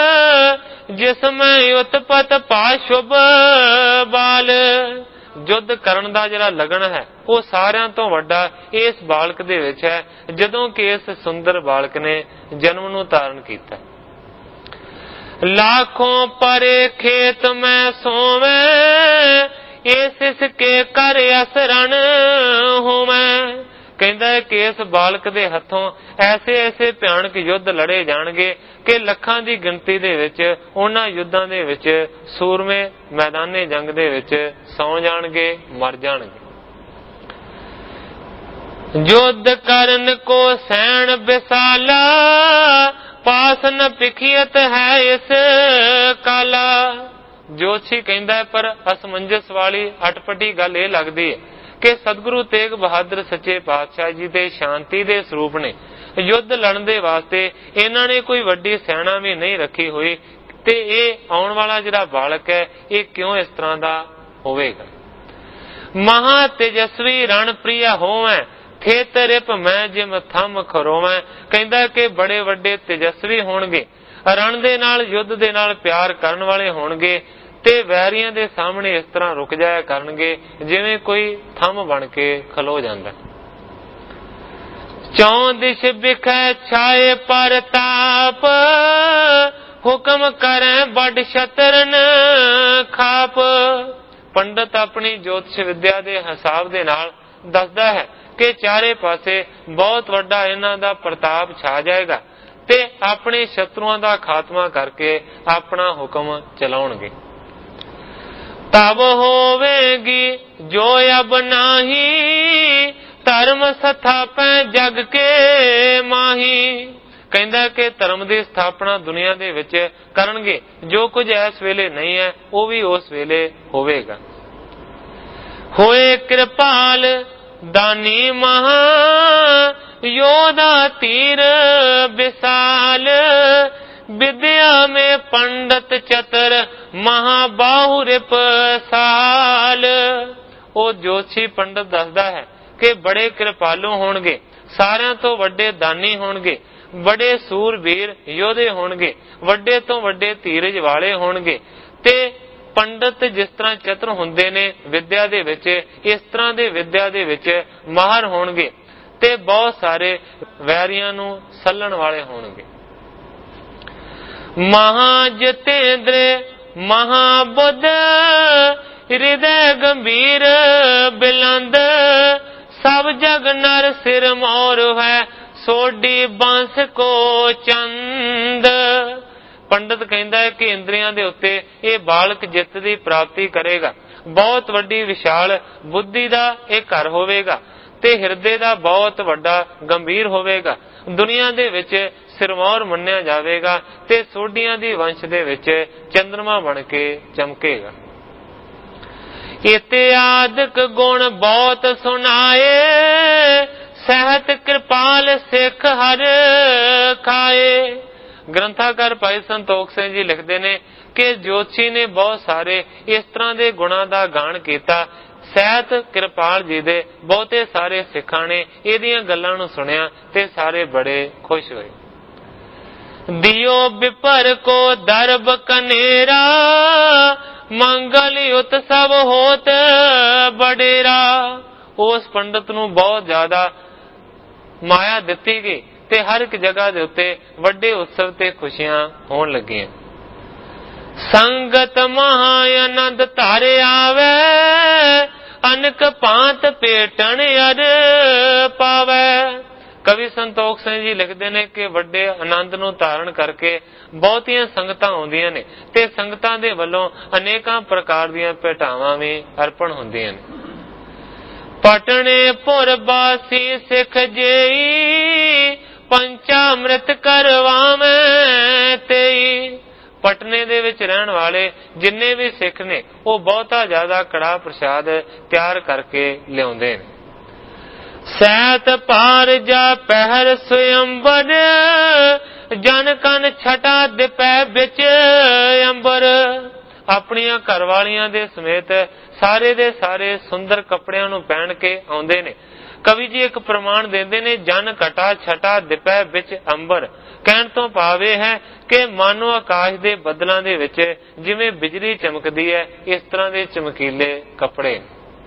Speaker 1: ਜਿਸਮੈ ਉਤਪਤ ਪਾਸ਼ੁਭ ਬਾਲ। ਯੁੱਧ ਕਰਨ ਦਾ ਜਿਹੜਾ ਲਗਨ ਹੈ ਉਹ ਸਾਰਿਆਂ ਤੋਂ ਵੱਡਾ ਇਸ ਬਾਲਕ ਦੇ ਵਿੱਚ ਹੈ, ਜਦੋਂ ਕਿ ਇਸ ਸੁੰਦਰ ਬਾਲਕ ਨੇ ਜਨਮ ਨੂੰ ਧਾਰਨ ਕੀਤਾ। ਲਾਖੋਂ ਪਰੇ ਖੇਤ ਮੈਂ ਸੋਵੇਂ, ਇਸ ਕੇ ਕਰ ਅਸਰਣ ਹੋਵੇਂ। ਕਹਿੰਦਾ ਹੈ ਕਿ ਇਸ ਬਾਲਕ ਦੇ ਹੱਥੋਂ ਐਸੇ ਐਸੇ ਭਿਆਨਕ ਯੁੱਧ ਲੜੇ ਜਾਣਗੇ ਕਿ ਲੱਖਾਂ ਦੀ ਗਿਣਤੀ ਦੇ ਵਿੱਚ ਉਹਨਾਂ ਯੁੱਧਾਂ ਦੇ ਵਿੱਚ ਸੂਰਮੇ ਮੈਦਾਨੇ ਜੰਗ ਦੇ ਵਿੱਚ ਸੌ ਜਾਣਗੇ, ਮਰ ਜਾਣਗੇ। ਯੁੱਧ ਕਰਨ ਕੋ ਸੈਣ ਵਿਸਾਲਾ, ਪਾਸ ਨ ਪਿਖਿਅਤ ਹੈ ਇਸ ਕਾਲਾ। ਜੋਤਸ਼ੀ ਕਹਿੰਦਾ ਪਰ ਅਸਮੰਜਸ ਵਾਲੀ ਅਟਪਟੀ ਗੱਲ ਇਹ ਲੱਗਦੀ ਹੈ ਕਿ ਸਤਿਗੁਰੂ ਤੇਗ ਬਹਾਦਰ ਸੱਚੇ ਪਾਤਸ਼ਾਹ ਜੀ ਦੇ ਸ਼ਾਂਤੀ ਦੇ ਸਰੂਪ ਨੇ। ਯੁੱਧ ਲੜਨ ਦੇ ਵਾਸਤੇ ਇਹਨਾਂ ਨੇ ਕੋਈ ਵੱਡੀ ਸੈਨਾ ਵੀ ਨਹੀਂ ਰੱਖੀ ਹੋਈ, ਤੇ ਇਹ ਆਉਣ ਵਾਲਾ ਜਿਹੜਾ ਬਾਲਕ ਹੈ ਇਹ ਕਿਉਂ ਇਸ ਤਰ੍ਹਾਂ ਦਾ ਹੋਵੇਗਾ। ਮਹਾ ਤੇਜਸਵੀ ਰਣ ਪ੍ਰਿਆ ਹੋਵੈ, ਥੇ ਤਰਿਪ ਮੈਂ ਜਿਮ ਥੰਮ ਖਰੋਵੈ। ਕਹਿੰਦਾ ਕਿ ਬੜੇ ਵੱਡੇ ਤੇਜਸਵੀ ਹੋਣਗੇ, ਰਣ ਦੇ ਨਾਲ ਯੁੱਧ ਦੇ ਨਾਲ ਪਿਆਰ ਕਰਨ ਵਾਲੇ ਹੋਣਗੇ, ਤੇ ਵੈਰੀਆਂ ਦੇ ਸਾਹਮਣੇ ਇਸ ਤਰ੍ਹਾਂ ਰੁਕ ਜਾਇਆ ਕਰਨਗੇ ਜਿਵੇਂ ਕੋਈ ਥੰਮ ਬਣ ਕੇ ਖਲੋ ਜਾਂਦਾ। ਚੌਂ ਦਿਸ਼ ਬਿਖੈ ਛਾਏ ਪਰਤਾਪ, ਹੁਕਮ ਕਰੈ ਵੱਡ ਸ਼ਤਰਨ ਖਾਪ। ਪੰਡਤ ਆਪਣੀ ਜੋਤਿਸ਼ ਵਿਦਿਆ ਦੇ ਹਿਸਾਬ ਦੇ ਨਾਲ ਦੱਸਦਾ ਹੈ ਕਿ ਚਾਰੇ ਪਾਸੇ ਬਹੁਤ ਵੱਡਾ ਇਹਨਾਂ ਦਾ ਪ੍ਰਤਾਪ ਛਾ ਜਾਏਗਾ ਤੇ ਆਪਣੇ ਸ਼ਤਰੂਆਂ ਦਾ ਖਾਤਮਾ ਕਰਕੇ ਆਪਣਾ ਹੁਕਮ ਚਲਾਉਣਗੇ। ਤਬ ਹੋਵੇਗੀ ਜੋ ਅਬ ਨਾਹੀ, ਧਰਮ ਸਥਾਪੈ ਜਗ ਕੇ ਮਾਹੀ। ਕਹਿੰਦਾ ਕਿ ਧਰਮ ਦੀ ਸਥਾਪਨਾ ਦੁਨੀਆ ਦੇ ਵਿੱਚ ਕਰਨਗੇ। ਜੋ ਕੁਝ ਇਸ ਵੇਲੇ ਨਹੀਂ ਹੈ ਉਹ ਵੀ ਉਸ ਵੇਲੇ ਹੋਵੇਗਾ। ਹੋਏ ਕਿਰਪਾਲ ਦਾਨੀ ਮਹਾ, ਯੋਧਾ ਤੀਰ ਵਿਸਾਲ। ਵਿਦਿਆ में पंडित चतर, महाबाहु रिप साल। ਉਹ ਜੋਤਸ਼ੀ ਪੰਡਤ ਦੱਸਦਾ ਹੈ ਕਿ ਬੜੇ ਕਿਰਪਾਲੂ ਹੋਣਗੇ, ਸਾਰਿਆਂ ਤੋਂ ਵੱਡੇ ਦਾਨੀ ਹੋਣਗੇ, ਬੜੇ ਸੂਰਬੀਰ ਯੋਧੇ ਹੋਣਗੇ, ਵੱਡੇ ਤੋਂ ਵੱਡੇ ਧੀਰਜ ਵਾਲੇ ਹੋਣਗੇ, ਤੇ ਪੰਡਤ ਜਿਸ ਤਰ੍ਹਾਂ ਚਤੁਰ ਹੁੰਦੇ ਨੇ ਵਿਦਿਆ ਦੇ ਵਿੱਚ, ਇਸ ਤਰ੍ਹਾਂ ਦੇ ਵਿਦਿਆ ਦੇ ਵਿੱਚ ਮਾਹਰ ਹੋਣਗੇ, ਤੇ ਬਹੁਤ ਸਾਰੇ ਵੈਰੀਆਂ ਨੂੰ ਸੱਲਣ ਵਾਲੇ ਹੋਣਗੇ। ਮਹਾ ਜਤੇਂਦਰ ਮਹਾਬੁੱਧ, ਹਿਰਦੈ ਗੰਭੀਰ ਬਿਲੰਦ। ਸਭ ਜਗ ਨਰ ਸਿਰ ਮੋਰ ਹੈ, ਸੋਢੀ ਬੰਸ ਕੋ ਚੰਦ। ਪੰਡਤ ਕਹਿੰਦਾ ਹੈ ਕਿ ਇੰਦਰੀਆਂ ਦੇ ਉੱਤੇ ਇਹ ਬਾਲਕ ਜਿੱਤ ਦੀ ਪ੍ਰਾਪਤੀ ਕਰੇਗਾ। ਬਹੁਤ ਵੱਡੀ ਵਿਸ਼ਾਲ ਬੁੱਧੀ ਦਾ ਇਹ ਘਰ ਹੋਵੇਗਾ ਤੇ ਹਿਰਦੇ ਦਾ ਬਹੁਤ ਵੱਡਾ ਗੰਭੀਰ ਹੋਵੇਗਾ। ਦੁਨੀਆ ਦੇ ਵਿੱਚ ਸਿਰਮੌਰ ਮੰਨਿਆ ਜਾਵੇਗਾ ਤੇ ਸੋਢੀਆਂ ਦੀ ਵੰਸ਼ ਦੇ ਵਿੱਚ ਚੰਦਰਮਾ ਬਣ ਕੇ ਚਮਕੇਗਾ। ਇਤਿਆਦਿਕ ਗੁਣ ਬਹੁਤ ਸੁਣਾਏ, ਸਹਿਤ ਕਿਰਪਾਲ ਸਿੱਖ ਹਰ ਖਾਏ। ਗ੍ਰੰਥਾਕਾਰ ਭਾਈ ਸੰਤੋਖ ਸਿੰਘ ਜੀ ਲਿਖਦੇ ਨੇ ਕਿ ਜੋਤਸ਼ੀ ਨੇ ਬਹੁਤ ਸਾਰੇ ਇਸ ਤਰ੍ਹਾਂ ਦੇ ਗੁਣਾਂ ਦਾ ਗਾਣ ਕੀਤਾ। ਸਹਿਤ ਕਿਰਪਾਲ ਜੀ ਦੇ ਬਹੁਤੇ ਸਾਰੇ ਸਿੱਖਾਂ ਨੇ ਇਹਦੀਆਂ ਗੱਲਾਂ ਨੂੰ ਸੁਣਿਆ ਤੇ ਸਾਰੇ ਬੜੇ ਖੁਸ਼ ਹੋਏ। ਦਿਓ ਵਿਪਰ ਕੋ ਦਰਬ ਕਨੇਰਾ, ਮੰਗਲ ਉਤਸਵ ਹੋਤ ਬਡੇਰਾ। ਉਸ ਪੰਡਤ ਨੂੰ ਬਹੁਤ ਜ਼ਿਆਦਾ ਮਾਇਆ ਦਿੱਤੀ ਗਈ ਤੇ ਹਰ ਇੱਕ ਜਗ੍ਹਾ ਦੇ ਉੱਤੇ ਵੱਡੇ ਉਤਸਵ ਤੇ ਖੁਸ਼ੀਆਂ ਹੋਣ ਲੱਗੀਆਂ। ਸੰਗਤ ਮਹਾ ਆਨੰਦ ਧਾਰੇ ਆਵੇ, ਅਨਕ ਭਾਂਤ ਭੇਟਣ ਅਰ ਪਾਵੇ। ਕਵੀ ਸੰਤੋਖ ਸਿੰਘ ਜੀ ਲਿਖਦੇ ਨੇ ਕਿ ਵੱਡੇ ਆਨੰਦ ਨੂੰ ਧਾਰਨ ਕਰਕੇ ਬਹੁਤੀਆਂ ਸੰਗਤਾਂ ਆਉਂਦੀਆਂ ਨੇ ਤੇ ਸੰਗਤਾਂ ਦੇ ਵੱਲੋਂ ਅਨੇਕਾਂ ਪ੍ਰਕਾਰ ਦੀਆਂ ਭੇਟਾਵਾਂ ਵੀ ਅਰਪਣ ਹੁੰਦੀਆਂ ਨੇ। ਪਟਨੇ ਪੁਰ ਬਾਸੀ ਸਿੱਖ ਜੇਈ, ਪੰਚਾਮ੍ਰਿਤ ਕਰਵਾਵੇਂ ਤੇਈ। ਪਟਨੇ ਦੇ ਵਿੱਚ ਰਹਿਣ ਵਾਲੇ ਜਿੰਨੇ ਵੀ ਸਿੱਖ ਨੇ ਉਹ ਬਹੁਤਾ ਜ਼ਿਆਦਾ ਕੜਾਹ ਪ੍ਰਸ਼ਾਦ ਤਿਆਰ ਕਰਕੇ ਲਿਆਉਂਦੇ ਨੇ। ਸੈਤ ਪਾਰ ਜਾ ਪਹਿਰ ਸੁਅੰਬਰ, ਜਨ ਕਨ ਛਟਾ ਦਿਪੈ ਵਿੱਚ ਅੰਬਰ। ਆਪਣੀਆਂ ਘਰਵਾਲੀਆਂ ਦੇ ਸਮੇਤ ਸਾਰੇ ਦੇ ਸਾਰੇ ਸੁੰਦਰ ਕੱਪੜਿਆਂ ਨੂੰ ਪਹਿਨ ਕੇ ਆਉਂਦੇ ਨੇ। ਕਵੀ ਜੀ ਇੱਕ ਪ੍ਰਮਾਣ ਦਿੰਦੇ ਨੇ, ਜਨ ਘਟਾ ਛਟਾ ਦਿਪੈ ਵਿੱਚ ਅੰਬਰ। ਕਹਿਣ ਤੋਂ ਭਾਵ ਇਹ ਹੈ ਕਿ ਮਾਨੋ ਆਕਾਸ਼ ਦੇ ਬੱਦਲਾਂ ਦੇ ਵਿੱਚ ਜਿਵੇਂ ਬਿਜਲੀ ਚਮਕਦੀ ਹੈ, ਇਸ ਤਰ੍ਹਾਂ ਦੇ ਚਮਕੀਲੇ ਕੱਪੜੇ।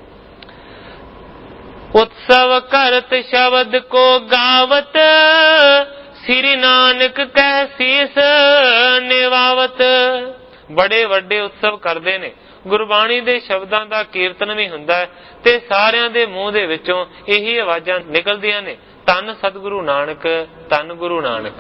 Speaker 1: ਉਤਸਵ ਕਰਤ ਸ਼ਬਦ ਕੋ ਗਾਵਤ, ਸ੍ਰੀ ਨਾਨਕ ਕਹਿ ਸੀਸ ਨਿਵਾਵਤ। ਬੜੇ ਵੱਡੇ ਉਤਸਵ ਕਰਦੇ ਨੇ, ਗੁਰਬਾਣੀ ਦੇ ਸ਼ਬਦਾਂ ਦਾ ਕੀਰਤਨ ਵੀ ਹੁੰਦਾ ਹੈ ਤੇ ਸਾਰਿਆਂ ਦੇ ਮੂੰਹ ਦੇ ਵਿੱਚੋਂ ਇਹੀ ਆਵਾਜ਼ਾਂ ਨਿਕਲਦੀਆਂ ਨੇ, ਧੰਨ ਸਤਿਗੁਰੂ ਨਾਨਕ, ਧੰਨ ਗੁਰੂ ਨਾਨਕ।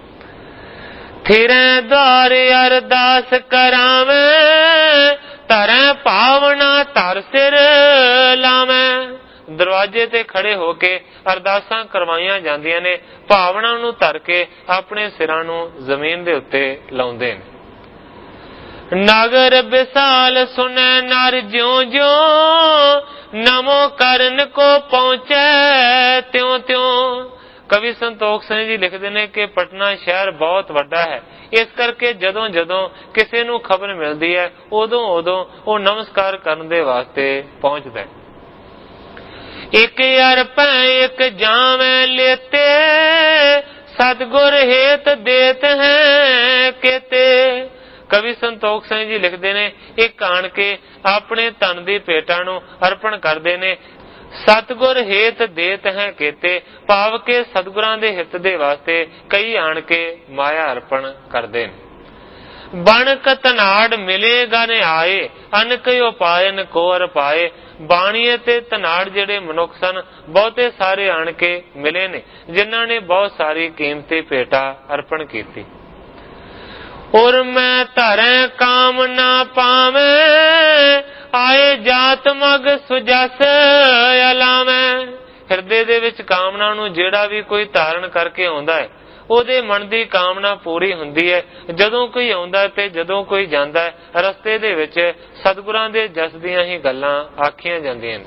Speaker 1: ਥਿਰੈ ਦਵਾਰ ਅਰਦਾਸ ਕਰਾਵੇਂ, ਧਰੈ ਭਾਵਨਾ ਧਰ ਸਿਰ ਲਾਵੇਂ। ਦਰਵਾਜ਼ੇ ਤੇ ਖੜੇ ਹੋ ਕੇ ਅਰਦਾਸਾਂ ਕਰਵਾਈਆਂ ਜਾਂਦੀਆਂ ਨੇ, ਭਾਵਨਾ ਨੂੰ ਧਰ ਕੇ ਆਪਣੇ ਸਿਰਾਂ ਨੂੰ ਜ਼ਮੀਨ ਦੇ ਉੱਤੇ ਲਾਉਂਦੇ ਨੇ। ਨਗਰ ਵਿਸਾਲ ਸੁਨੈ ਨਰ ਜਿਉ ਜਿਉ, नमो ਕਰਨ को पहुँचे त्यों त्यों। ਕਵੀ ਸੰਤੋਖ ਸਿੰਘ ਜੀ ਲਿਖਦੇ ਨੇ ਕਿ ਪਟਨਾ ਸ਼ਹਿਰ ਬਹੁਤ ਵੱਡਾ ਹੈ, ਇਸ ਕਰਕੇ ਜਦੋਂ ਜਦੋਂ ਕਿਸੇ ਨੂੰ ਖਬਰ ਮਿਲਦੀ ਹੈ ਉਦੋਂ ਉਦੋਂ ਉਹ ਨਮਸਕਾਰ ਕਰਨ ਦੇ ਵਾਸਤੇ ਪਹੁੰਚਦਾ ਹੈ। ਇੱਕ ਅਰਪੈ ਇੱਕ ਜਾਵੇਂ ਲੇਤੇ ਸਤਿਗੁਰ ਹੇਤ ਦੇਤ ਹੈ ਕੇਤੇ। ਕਵੀ ਸੰਤੋਖ ਸਿੰਘ ਜੀ ਲਿਖਦੇ ਨੇ ਇੱਕ ਆਣ ਕੇ ਆਪਣੇ ਧਨ ਦੀ ਭੇਟਾਂ ਨੂੰ ਅਰਪਣ ਕਰਦੇ ਨੇ। ਸਤਿਗੁਰ ਹੇਤ ਦੇਤ ਹੈ ਕੇਤੇ ਭਾਵ ਕੇ ਸਤਿਗੁਰਾਂ ਦੇ ਹਿੱਤ ਦੇ ਵਾਸਤੇ ਕਈ ਆਣ ਕੇ ਮਾਇਆ ਅਰਪਣ ਕਰਦੇ ਨੇ। ਬਣਕ ਧਨਾੜ ਮਿਲੇਗਾ ਨੇ ਆਏ ਅਨਕ ਉਪਾਇਨ ਕੋ ਅਰਪਾਏ। ਬਾਣੀਏ ਤੇ ਧਨਾੜ ਜਿਹੜੇ ਮਨੁੱਖ ਸਨ ਬਹੁਤੇ ਸਾਰੇ ਆਣ ਕੇ ਮਿਲੇ ਨੇ ਜਿਨ੍ਹਾਂ ਨੇ ਬਹੁਤ ਸਾਰੀ ਕੀਮਤੀ ਭੇਟਾ ਅਰਪਣ ਕੀਤੀ। ਔਰ ਮੈਂ ਧਰੈ ਕਾਮ ਨਾ ਪਾਵੇਂ ਆਏ ਜਾਤ ਮਗ ਸੁਜਸ ਅਲਾਵੇਂ। ਹਿਰਦੇ ਦੇ ਵਿੱਚ ਕਾਮਨਾ ਨੂੰ ਜਿਹੜਾ ਵੀ ਕੋਈ ਧਾਰਨ ਕਰਕੇ ਆਉਂਦਾ ਹੈ ਉਹਦੇ ਮਨ ਦੀ ਕਾਮਨਾ ਪੂਰੀ ਹੁੰਦੀ ਹੈ। ਜਦੋਂ ਕੋਈ ਆਉਂਦਾ ਤੇ ਜਦੋਂ ਕੋਈ ਜਾਂਦਾ ਹੈ ਰਸਤੇ ਦੇ ਵਿੱਚ ਸਤਿਗੁਰਾਂ ਦੇ ਜਸ ਦੀਆਂ ਹੀ ਗੱਲਾਂ ਆਖੀਆਂ ਜਾਂਦੀਆਂ ਨੇ।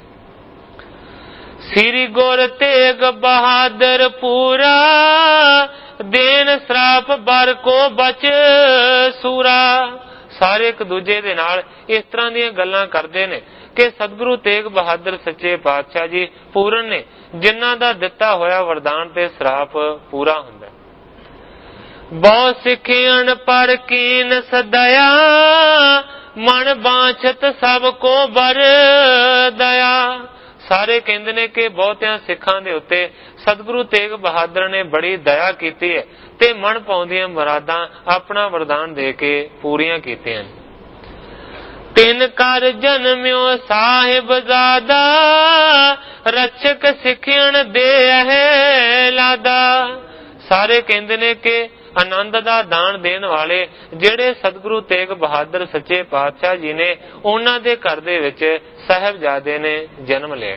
Speaker 1: ਸ੍ਰੀ ਗੁਰ ਤੇਗ ਬਹਾਦਰ ਪੂਰਾ ਦੇਨ ਸਰਾਪ ਬਰ ਕੋ ਬਚ ਸੂਰਾ। ਸਾਰੇ ਇੱਕ ਦੂਜੇ ਦੇ ਨਾਲ ਇਸ ਤਰ੍ਹਾਂ ਦੀਆਂ ਗੱਲਾਂ ਕਰਦੇ ਨੇ ਕਿ ਸਤਿਗੁਰੂ ਤੇਗ ਬਹਾਦਰ ਸੱਚੇ ਪਾਤਸ਼ਾਹ ਜੀ ਪੂਰਨ ਨੇ ਜਿਨ੍ਹਾਂ ਦਾ ਦਿੱਤਾ ਹੋਇਆ ਵਰਦਾਨ ਤੇ ਸਰਾਪ ਪੂਰਾ ਹੁੰਦਾ। ਬਹੁ ਸਿੱਖਿਆਣ ਪਰ ਕੀਨ ਸਦਇਆ ਮਨ ਬਾਛਤ ਸਭ ਕੋ ਬਰ ਦਇਆ। ਸਾਰੇ ਕਹਿੰਦੇ ਨੇ ਕਿ ਬਹੁਤਿਆਂ ਸਿੱਖਾਂ ਦੇ ਉੱਤੇ ਸਤਿਗੁਰੂ ਤੇਗ ਬਹਾਦਰ ਨੇ ਬੜੀ ਦਇਆ ਕੀਤੀ ਹੈ ਤੇ ਮਨ ਪਾਉਂਦੀਆਂ ਮੁਰਾਦਾਂ ਆਪਣਾ ਵਰਦਾਨ ਦੇ ਕੇ ਪੂਰੀਆਂ ਕੀਤੀਆਂ। ਤਿੰਨ ਕਰ ਜਨਮਿਓ ਸਾਹਿਬ ਜ਼ਾਦਾ ਰਛਕ ਸਿੱਖਿਆਣ ਦੇ ਹੈ ਲਾਦਾ। ਸਾਰੇ ਕਹਿੰਦੇ ਨੇ ਕਿ ਆਨੰਦ ਦਾ ਦਾਨ ਦੇਣ ਵਾਲੇ ਜਿਹੜੇ ਸਤਿਗੁਰੂ ਤੇਗ ਬਹਾਦਰ ਸੱਚੇ ਪਾਤਸ਼ਾਹ ਜੀ ਨੇ ਉਹਨਾਂ ਦੇ ਘਰ ਦੇ ਵਿੱਚ ਸਾਹਿਬਜ਼ਾਦੇ ਨੇ ਜਨਮ ਲਿਆ।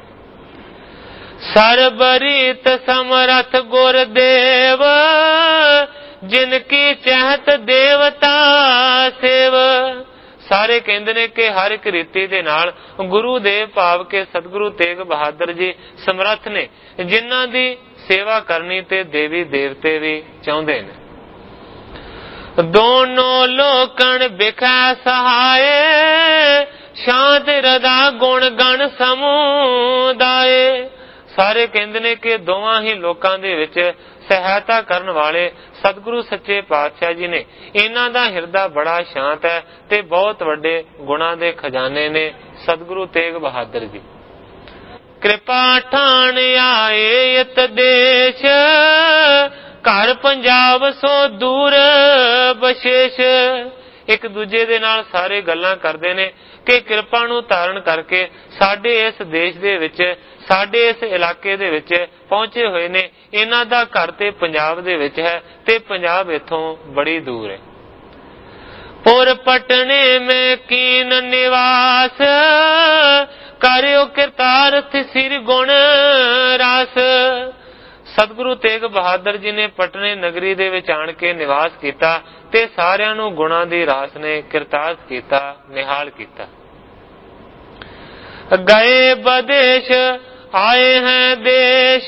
Speaker 1: ਸਰਬਰੀਤ ਸਮਰਥ ਗੁਰਦੇਵ ਜਿਨ ਕੀ ਚਾਹਤ ਦੇਵਤਾ ਸੇਵ। ਸਾਰੇ ਕਹਿੰਦੇ ਨੇ ਕਿ ਹਰ ਇੱਕ ਰੀਤੀ ਦੇ ਨਾਲ ਗੁਰੂ ਦੇਵ ਭਾਵ ਕੇ ਸਤਿਗੁਰੂ ਤੇਗ ਬਹਾਦਰ ਜੀ ਸਮਰੱਥ ਨੇ ਜਿਨ੍ਹਾਂ ਦੀ ਸੇਵਾ ਕਰਨੀ ਤੇ ਦੇਵੀ ਦੇਵਤੇ ਵੀ ਚਾਹੁੰਦੇ ਨੇ। ਦੋਨੋਂ ਲੋਕਣ ਬਿਖੈ ਸਹਾਏ ਸ਼ਾਂਤ ਰਦਾ ਗੁਣ ਗਣ ਸਮੁਦਾਏ। ਸਾਰੇ ਕਹਿੰਦੇ ਨੇ ਕਿ ਦੋਵਾਂ ਹੀ ਲੋਕਾਂ ਦੇ ਵਿੱਚ ਸਹਾਇਤਾ ਕਰਨ ਵਾਲੇ ਸਤਿਗੁਰੂ ਸੱਚੇ ਪਾਤਸ਼ਾਹ ਜੀ ਨੇ। ਇਹਨਾਂ ਦਾ ਹਿਰਦਾ ਬੜਾ ਸ਼ਾਂਤ ਹੈ ਤੇ ਬਹੁਤ ਵੱਡੇ ਗੁਣਾਂ ਦੇ ਖਜ਼ਾਨੇ ਨੇ ਸਤਿਗੁਰੂ ਤੇਗ ਬਹਾਦਰ ਜੀ। ਕਿਰਪਾ ਠਾਣ ਆਏ ਇਤ ਦੇਸ਼ ਘਰ ਪੰਜਾਬ ਸੋ ਦੂਰ ਬਸ਼ੇਸ਼। ਇੱਕ ਦੂਜੇ ਦੇ ਨਾਲ ਸਾਰੇ ਗੱਲਾਂ ਕਰਦੇ ਨੇ ਕਿ ਕਿਰਪਾ ਨੂੰ ਧਾਰਨ ਕਰਕੇ ਸਾਡੇ ਇਸ ਦੇਸ਼ ਦੇ ਵਿੱਚ ਸਾਡੇ ਇਸ ਇਲਾਕੇ ਦੇ ਵਿੱਚ ਪਹੁੰਚੇ ਹੋਏ ਨੇ। ਇਹਨਾਂ ਦਾ ਘਰ ਤੇ ਪੰਜਾਬ ਦੇ ਵਿੱਚ ਹੈ ਤੇ ਪੰਜਾਬ ਇੱਥੋਂ ਬੜੀ ਦੂਰ ਹੈ। ਪੁਰ ਪਟਨੇ ਮੈਂ ਕੀਨ ਨਿਵਾਸ ਕਰਿਓ ਕਿਰਤਾਰਥ ਸਿਰ ਗੁਣ ਰਾਸ। ਸਤਿਗੁਰੂ ਤੇਗ ਬਹਾਦਰ ਜੀ ਨੇ ਪਟਨੇ ਨਗਰੀ ਦੇ ਵਿੱਚ ਆਣ ਕੇ ਨਿਵਾਸ ਕੀਤਾ ਤੇ ਸਾਰਿਆਂ ਨੂੰ ਗੁਣਾਂ ਦੀ ਰਾਸ ਨੇ ਕਿਰਤਾਰਥ ਕੀਤਾ, ਨਿਹਾਲ ਕੀਤਾ। ਗਏ ਬਦੇਸ਼ ਆਏ ਹੈ ਦੇਸ਼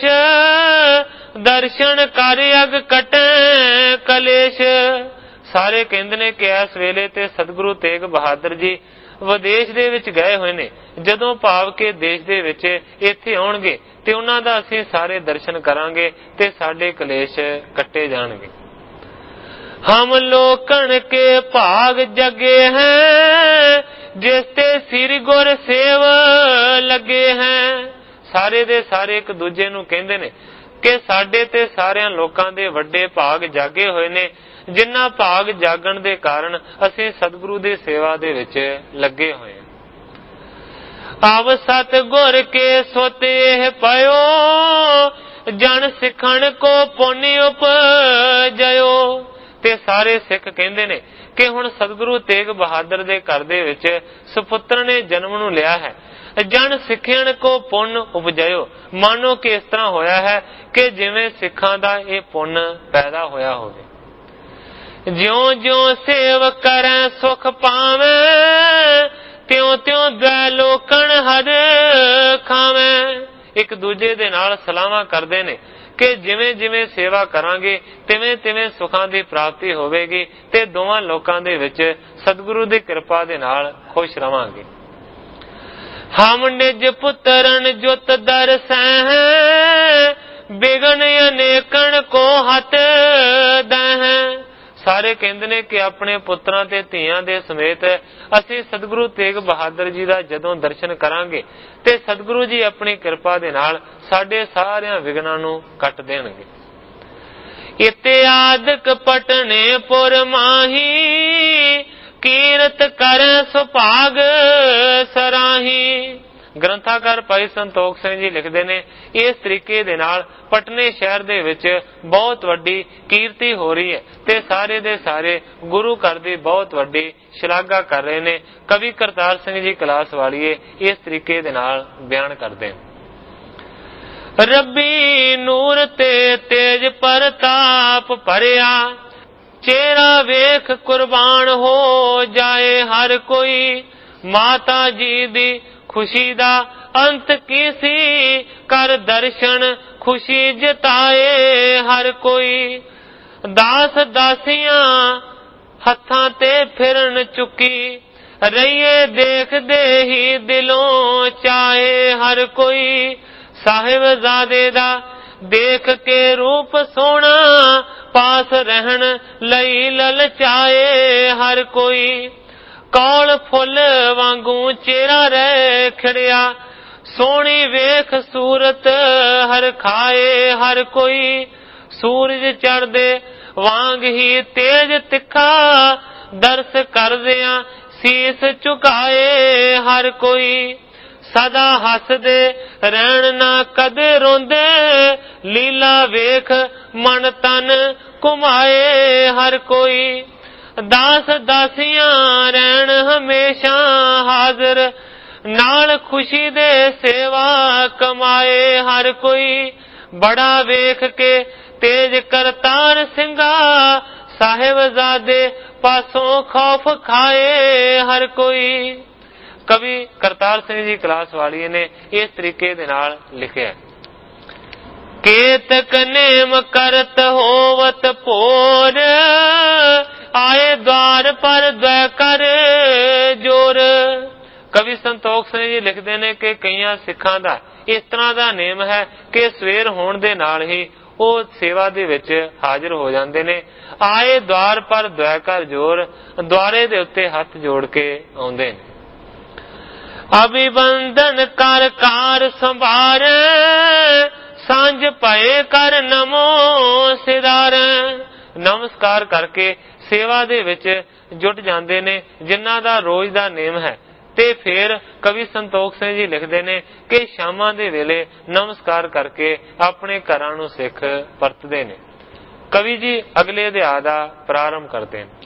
Speaker 1: ਦਰਸ਼ਨ ਕਰ ਅਗ ਕਟੈ ਕਲੇਸ਼। ਸਾਰੇ ਕਹਿੰਦੇ ਨੇ ਕਿ ਇਸ ਵੇਲੇ ਤੇ ਸਤਿਗੁਰੂ ਤੇਗ ਬਹਾਦਰ ਜੀ ਵਿਦੇਸ਼ ਦੇ ਵਿੱਚ ਗਏ ਹੋਏ ਨੇ। ਜਦੋਂ ਭਾਵ ਕੇ ਦੇਸ਼ ਦੇ ਵਿੱਚ ਇੱਥੇ ਆਉਣਗੇ ਤੇ ਉਹਨਾਂ ਦਾ ਅਸੀਂ ਸਾਰੇ ਦਰਸ਼ਨ ਕਰਾਂਗੇ ਤੇ ਸਾਡੇ ਕਲੇਸ਼ ਕੱਟੇ ਜਾਣਗੇ। ਹਮ ਲੋਕਣ ਕੇ ਭਾਗ ਜਗੇ ਹੈ ਜਿਸ ਤੇ ਸਿਰ ਗੁਰ ਸੇਵ ਲੱਗੇ ਹੈ। ਸਾਰੇ ਦੇ ਸਾਰੇ ਇੱਕ ਦੂਜੇ ਨੂੰ ਕਹਿੰਦੇ ਨੇ ਕਿ ਸਾਡੇ ਤੇ ਸਾਰਿਆਂ ਲੋਕਾਂ ਦੇ ਵੱਡੇ ਭਾਗ ਜਾਗੇ ਹੋਏ ਨੇ ਜਿਨ੍ਹਾਂ ਭਾਗ ਜਾਗਣ ਦੇ ਕਾਰਨ ਅਸੀਂ ਸਤਿਗੁਰੂ ਦੀ ਸੇਵਾ ਦੇ ਵਿੱਚ ਲੱਗੇ ਹੋਏ ਹਾਂ। ਆਵ ਸਤਿਗੁਰ ਕੇ ਸੋਤੇ ਪਇਓ ਜਨ ਸਿੱਖਣ ਕੋ ਪੁੰਨ ਉਪਜਿਓ। ਤੇ ਸਾਰੇ ਸਿੱਖ ਕਹਿੰਦੇ ਨੇ ਕਿ ਹੁਣ ਸਤਿਗੁਰੂ ਤੇਗ ਬਹਾਦਰ ਦੇ ਘਰ ਦੇ ਵਿੱਚ ਸੁਪੁੱਤਰ ਨੇ ਜਨਮ ਨੂੰ ਲਿਆ ਹੈ। ਜਨ ਸਿੱਖਣ ਕੋ ਪੁੰਨ ਉਪਜਿਓ ਮਾਨੋ ਕਿ ਇਸ ਤਰ੍ਹਾਂ ਹੋਇਆ ਹੈ ਕਿ ਜਿਵੇਂ ਸਿੱਖਾਂ ਦਾ ਇਹ ਪੁੰਨ ਪੈਦਾ ਹੋਇਆ ਹੋਵੇ। ਜਿਉਂ ਜਿਉਂ ਸੇਵ ਕਰੈ ਸੁਖ ਪਾਵੇਂ ਤਿਉਂ ਤਿਉਂ ਦੈ ਲੋਕਣ ਹਰ ਖਾਵੇਂ। ਇੱਕ ਦੂਜੇ ਦੇ ਨਾਲ ਸਲਾਹਾਂ ਕਰਦੇ ਨੇ ਕਿ ਜਿਵੇਂ ਜਿਵੇਂ ਸੇਵਾ ਕਰਾਂਗੇ ਤਿਵੇਂ ਤਿਵੇਂ ਸੁੱਖਾਂ ਦੀ ਪ੍ਰਾਪਤੀ ਹੋਵੇਗੀ ਤੇ ਦੋਵਾਂ ਲੋਕਾਂ ਦੇ ਵਿੱਚ ਸਤਿਗੁਰੂ ਦੀ ਕਿਰਪਾ ਦੇ ਨਾਲ ਖੁਸ਼ ਰਵਾਂਗੇ। ਹਮ ਨਿਜ ਪੁੱਤਰਨ ਜੁਤ ਦਰਸਹਿ, ਬਿਗਨ ਅਨੇਕਣ ਕੋ ਹਟ ਦਹਿ। ਸਾਰੇ ਕਹਿੰਦੇ ਨੇ ਕਿ ਆਪਣੇ ਪੁੱਤਰਾਂ ਤੇ ਧੀਆਂ ਦੇ ਸਮੇਤ ਅਸੀਂ ਸਤਿਗੁਰੂ ਤੇਗ ਬਹਾਦਰ ਜੀ ਦਾ ਜਦੋਂ ਦਰਸ਼ਨ ਕਰਾਂਗੇ ਤੇ ਸਤਿਗੁਰੂ ਜੀ ਆਪਣੀ ਕਿਰਪਾ ਦੇ ਨਾਲ ਸਾਡੇ ਸਾਰਿਆਂ ਵਿਘਨਾਂ ਨੂੰ ਕੱਟ ਦੇਣਗੇ। ਇਤਿਆਦਿਕ ਪਟਨੇ ਪੁਰ ਮਾਹੀ, ਕੀਰਤ ਕਰੈ ਸੁਭਾਗ ਸਰਾਹੀ। ਗ੍ਰੰਥਾਕਾਰ ਭਾਈ ਸੰਤੋਖ ਸਿੰਘ ਜੀ ਲਿਖਦੇ ਨੇ ਇਸ ਤਰੀਕੇ ਦੇ ਨਾਲ ਪਟਨੇ ਸ਼ਹਿਰ ਦੇ ਵਿੱਚ ਬਹੁਤ ਵੱਡੀ ਕੀਰਤੀ ਹੋ ਰਹੀ ਹੈ ਤੇ ਸਾਰੇ ਦੇ ਸਾਰੇ ਗੁਰੂ ਘਰ ਦੀ ਬਹੁਤ ਵੱਡੀ ਸ਼ਲਾਘਾ ਕਰ ਰਹੇ ਨੇ। ਕਵੀ ਕਰਤਾਰ ਸਿੰਘ ਜੀ ਕਲਾਸ ਵਾਲੀਏ ਇਸ ਤਰੀਕੇ ਦੇ ਨਾਲ ਬਿਆਨ ਕਰਦੇ ਨੇ। ਰੱਬੀ ਨੂਰ ਤੇ ਤੇਜ ਪ੍ਰਤਾਪ ਭਰਿਆ, ਚਿਹਰਾ ਵੇਖ ਕੁਰਬਾਨ ਹੋ ਜਾਏ ਹਰ ਕੋਈ। ਮਾਤਾ ਜੀ ਦੀ ਖੁਸ਼ੀ ਦਾ ਅੰਤ ਕੀ ਸੀ, ਕਰ ਦਰਸ਼ਨ ਖੁਸ਼ੀ ਜਤਾਏ ਹਰ ਕੋਈ। ਦਾਸ ਦਾਸੀਆਂ ਹੱਥਾਂ ਤੇ ਫਿਰਨ ਚੁੱਕੀ, ਰਹੀਏ ਦੇਖਦੇ ਹੀ ਦਿਲੋਂ ਚਾਹੇ ਹਰ ਕੋਈ। ਸਾਹਿਬਜ਼ਾਦੇ ਦਾ ਦੇਖ ਕੇ ਰੂਪ ਸੋਹਣਾ, ਪਾਸ ਰਹਿਣ ਲਈ ਲਲਚਾਏ ਹਰ ਕੋਈ। ਕੌਲ ਫੁੱਲ ਵਾਂਗੂ ਚਿਹਰਾ ਰਹਿ ਖਿੜਿਆ, ਸੋਹਣੀ ਵੇਖ ਸੂਰਤ ਹਰ ਖਾਏ ਹਰ ਕੋਈ। ਸੂਰਜ ਚੜ੍ਹਦੇ ਵਾਂਗ ਹੀ ਤੇਜ ਤਿੱਖਾ, ਦਰਸ ਕਰਦਿਆਂ ਸੀਸ ਝੁਕਾਏ ਹਰ ਕੋਈ। ਸਦਾ ਹੱਸਦੇ ਰਹਿਣ ਨਾ ਕਦੇ ਰੋਂਦੇ, ਲੀਲਾ ਵੇਖ ਮਨ ਤਨ ਘੁਮਾਏ ਹਰ ਕੋਈ। ਦਾਸ ਦਾਸੀਆਂ ਰਹਿਣ ਹਮੇਸ਼ਾ ਹਾਜ਼ਰ, ਨਾਲ ਖੁਸ਼ੀ ਦੇ ਸੇਵਾ ਕਮਾਏ ਹਰ ਕੋਈ। ਬੜਾ ਵੇਖ ਕੇ ਤੇਜ ਕਰਤਾਰ ਸਿੰਘਾ, ਸਾਹਿਬਜ਼ਾਦੇ ਪਾਸੋਂ ਖੌਫ ਖਾਏ ਹਰ ਕੋਈ। ਕਵੀ ਕਰਤਾਰ ਸਿੰਘ ਜੀ ਕਲਾਸ ਵਾਲੀਏ ਨੇ ਇਸ ਤਰੀਕੇ ਦੇ ਨਾਲ ਲਿਖਿਆ। ਕੇਤਕ ਨੇਮ ਕਰਤ ਹੋਵਤ ਭੋਰ, ਆਏ ਦਵਾਰ ਪਰ ਦਇਆ ਕਰ ਜੋਰ। ਕਵੀ ਸੰਤੋਖ ਸਿੰਘ ਜੀ ਲਿਖਦੇ ਨੇ ਕਿ ਕਈਆਂ ਸਿੱਖਾਂ ਦਾ ਇਸ ਤਰ੍ਹਾਂ ਦਾ ਨੇਮ ਹੈ ਕਿ ਸਵੇਰ ਹੋਣ ਦੇ ਨਾਲ ਹੀ ਉਹ ਸੇਵਾ ਦੇ ਵਿੱਚ ਹਾਜ਼ਰ ਹੋ ਜਾਂਦੇ ਨੇ। ਆਏ ਦਵਾਰ ਪਰ ਦਇਆ ਕਰ ਜੋਰ, ਦੁਆਰੇ ਦੇ ਉੱਤੇ ਹੱਥ ਜੋੜ ਕੇ ਆਉਂਦੇ ਨੇ। ਅਭਿਵੰਦਨ ਕਰ ਕਾਰ ਸੰਭਾਰੈ, ਸਾਂਝ ਪਏ ਕਰ ਨਮੋ ਸਿਧਾਰੈ। ਨਮਸਕਾਰ ਕਰਕੇ ਸੇਵਾ ਦੇ ਵਿੱਚ ਜੁਟ ਜਾਂਦੇ ਨੇ ਜਿਨ੍ਹਾਂ ਦਾ ਰੋਜ਼ ਦਾ ਨੇਮ ਹੈ। ਤੇ ਫਿਰ ਕਵੀ ਸੰਤੋਖ ਸਿੰਘ ਜੀ ਲਿਖਦੇ ਨੇ ਕਿ ਸ਼ਾਮਾਂ ਦੇ ਵੇਲੇ ਨਮਸਕਾਰ ਕਰਕੇ ਆਪਣੇ ਘਰਾਂ ਨੂੰ ਸਿੱਖ ਪਰਤਦੇ ਨੇ। ਕਵੀ ਜੀ ਅਗਲੇ ਅਧਿਆਇ ਦਾ ਪ੍ਰਾਰੰਭ ਕਰਦੇ ਨੇ।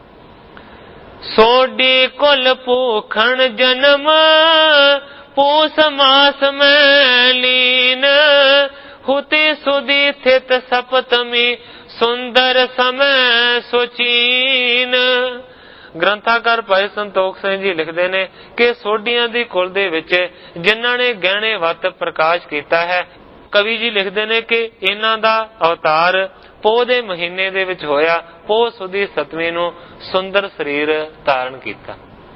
Speaker 1: ਸੋਡੀ ਕੁਲ ਭੂਖਣ ਜਨਮ, ਪੂਸ ਮਾਸ ਮੈਂ ਲੀਨ। ਹੁਤੀ ਸੁਦੀ ਥਿਤ ਸਪਤਮੀ, ਸੁੰਦਰ ਸਮੈ ਸੁਚੀਨ। ਗ੍ਰੰਥਾਕਾਰ ਭਾਈ ਸੰਤੋਖ ਸਿੰਘ ਜੀ ਲਿਖਦੇ ਨੇ ਕਿ ਸੋਢੀਆਂ ਦੀ ਕੁਲ ਦੇ ਵਿੱਚ ਜਿਨ੍ਹਾਂ ਨੇ ਗਹਿਣੇ ਵੱਤ ਪ੍ਰਕਾਸ਼ ਕੀਤਾ ਹੈ, ਕਵੀ ਜੀ ਲਿਖਦੇ ਨੇ ਕਿ ਇਹਨਾਂ ਦਾ ਅਵਤਾਰ ਪੋਹ ਦੇ ਮਹੀਨੇ ਦੇ ਵਿੱਚ ਹੋਇਆ। ਪੋਹ ਸੁਦੀ ਸਤਵੀਂ ਨੂੰ ਸੁੰਦਰ ਸਰੀਰ ਧਾਰਨ ਕੀਤਾ।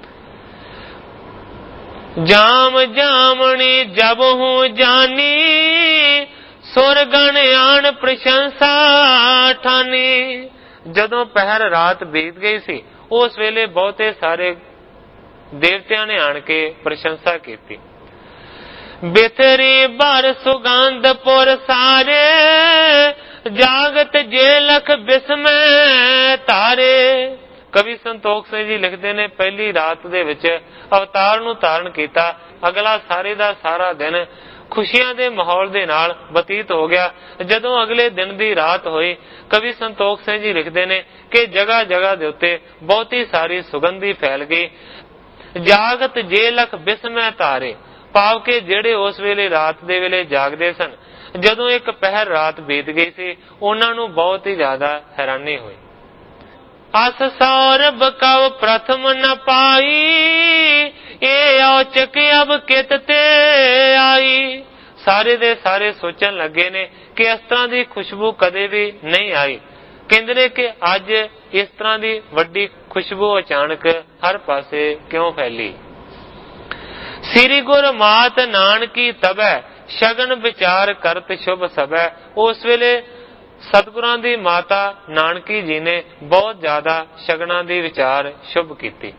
Speaker 1: ਜਾਮ ਜਾਮਣੀ ਜਬ ਹੂੰ ਜਾਨੀ, ਸੁਰਗਣ ਆਣ ਪ੍ਰਸ਼ੰਸਾ ਠਾਨੀ। ਜਦੋਂ ਪਹਿਰ ਰਾਤ ਬੀਤ ਗਈ ਸੀ ਉਸ ਵੇਲੇ ਬਹੁਤੇ ਸਾਰੇ ਦੇਵਤਿਆਂ ਨੇ ਆਣ ਕੇ ਪ੍ਰਸ਼ੰਸਾ ਕੀਤੀ। ਬਿਥਰੀ ਭਰ ਸੁਗੰਧਪੁਰ ਸਾਰੇ, ਜਾਗਤ ਜੇ ਲਖ ਬਿਸਮੈ ਤਾਰੇ। ਕਵੀ ਸੰਤੋਖ ਸਿੰਘ ਜੀ ਲਿਖਦੇ ਨੇ ਪਹਿਲੀ ਰਾਤ ਦੇ ਵਿੱਚ ਅਵਤਾਰ ਨੂੰ ਧਾਰਨ ਕੀਤਾ। ਅਗਲਾ ਸਾਰੇ ਦਾ ਸਾਰਾ ਦਿਨ ਖੁਸ਼ੀਆਂ ਦੇ ਮਾਹੌਲ ਦੇ ਨਾਲ ਬਤੀਤ ਹੋ ਗਿਆ। ਜਦੋਂ ਅਗਲੇ ਦਿਨ ਦੀ ਰਾਤ ਹੋਈ, ਕਵੀ ਸੰਤੋਖ ਸਿੰਘ ਜੀ ਲਿਖਦੇ ਨੇ ਕਿ ਜਗ੍ਹਾ ਜਗ੍ਹਾ ਦੇ ਉੱਤੇ ਬਹੁਤੀ ਸਾਰੀ ਸੁਗੰਧੀ ਫੈਲ ਗਈ। ਜਾਗਤ ਜੇ ਲਖ ਬਿਸਮੈ ਤਾਰੇ, ਭਾਵ ਕਿ ਜਿਹੜੇ ਉਸ ਵੇਲੇ ਰਾਤ ਦੇ ਵੇਲੇ ਜਾਗਦੇ ਸਨ, ਜਦੋਂ ਇੱਕ ਪਹਿਰ ਰਾਤ ਬੀਤ ਗਈ ਸੀ ਉਹਨਾਂ ਨੂੰ ਬਹੁਤ ਹੀ ਜ਼ਿਆਦਾ ਹੈਰਾਨੀ ਹੋਈ। ਅਸ ਸੌਰਭ ਕਵ ਪ੍ਰਥਮ ਨ ਪਾਈ, ਇਹ ਔਚਕ ਅਬ ਕਿਤ ਤੇ ਸਾਰੇ ਦੇ ਸਾਰੇ ਸੋਚਣ ਲੱਗੇ ਨੇ ਕਿ ਇਸ ਤਰ੍ਹਾਂ ਦੀ ਖੁਸ਼ਬੂ ਕਦੇ ਵੀ ਨਹੀਂ ਆਈ। ਕਹਿੰਦੇ ਨੇ ਕਿ ਅੱਜ ਇਸ ਤਰ੍ਹਾਂ ਦੀ ਵੱਡੀ ਖੁਸ਼ਬੂ ਅਚਾਨਕ ਹਰ ਪਾਸੇ ਕਿਉਂ ਫੈਲੀ। ਸ੍ਰੀ ਗੁਰ ਮਾਤ ਨਾਨਕੀ ਤਬੈ ਸ਼ਗਨ ਵਿਚਾਰ ਕਰਤ ਸ਼ੁਭ ਸਭੈ। ਉਸ ਵੇਲੇ ਸਤਿਗੁਰਾਂ ਦੀ ਮਾਤਾ ਨਾਨਕੀ ਜੀ ਨੇ ਬਹੁਤ ਜ਼ਿਆਦਾ ਸ਼ਗਨਾਂ ਦੀ ਵਿਚਾਰ ਸ਼ੁਭ ਕੀਤੀ।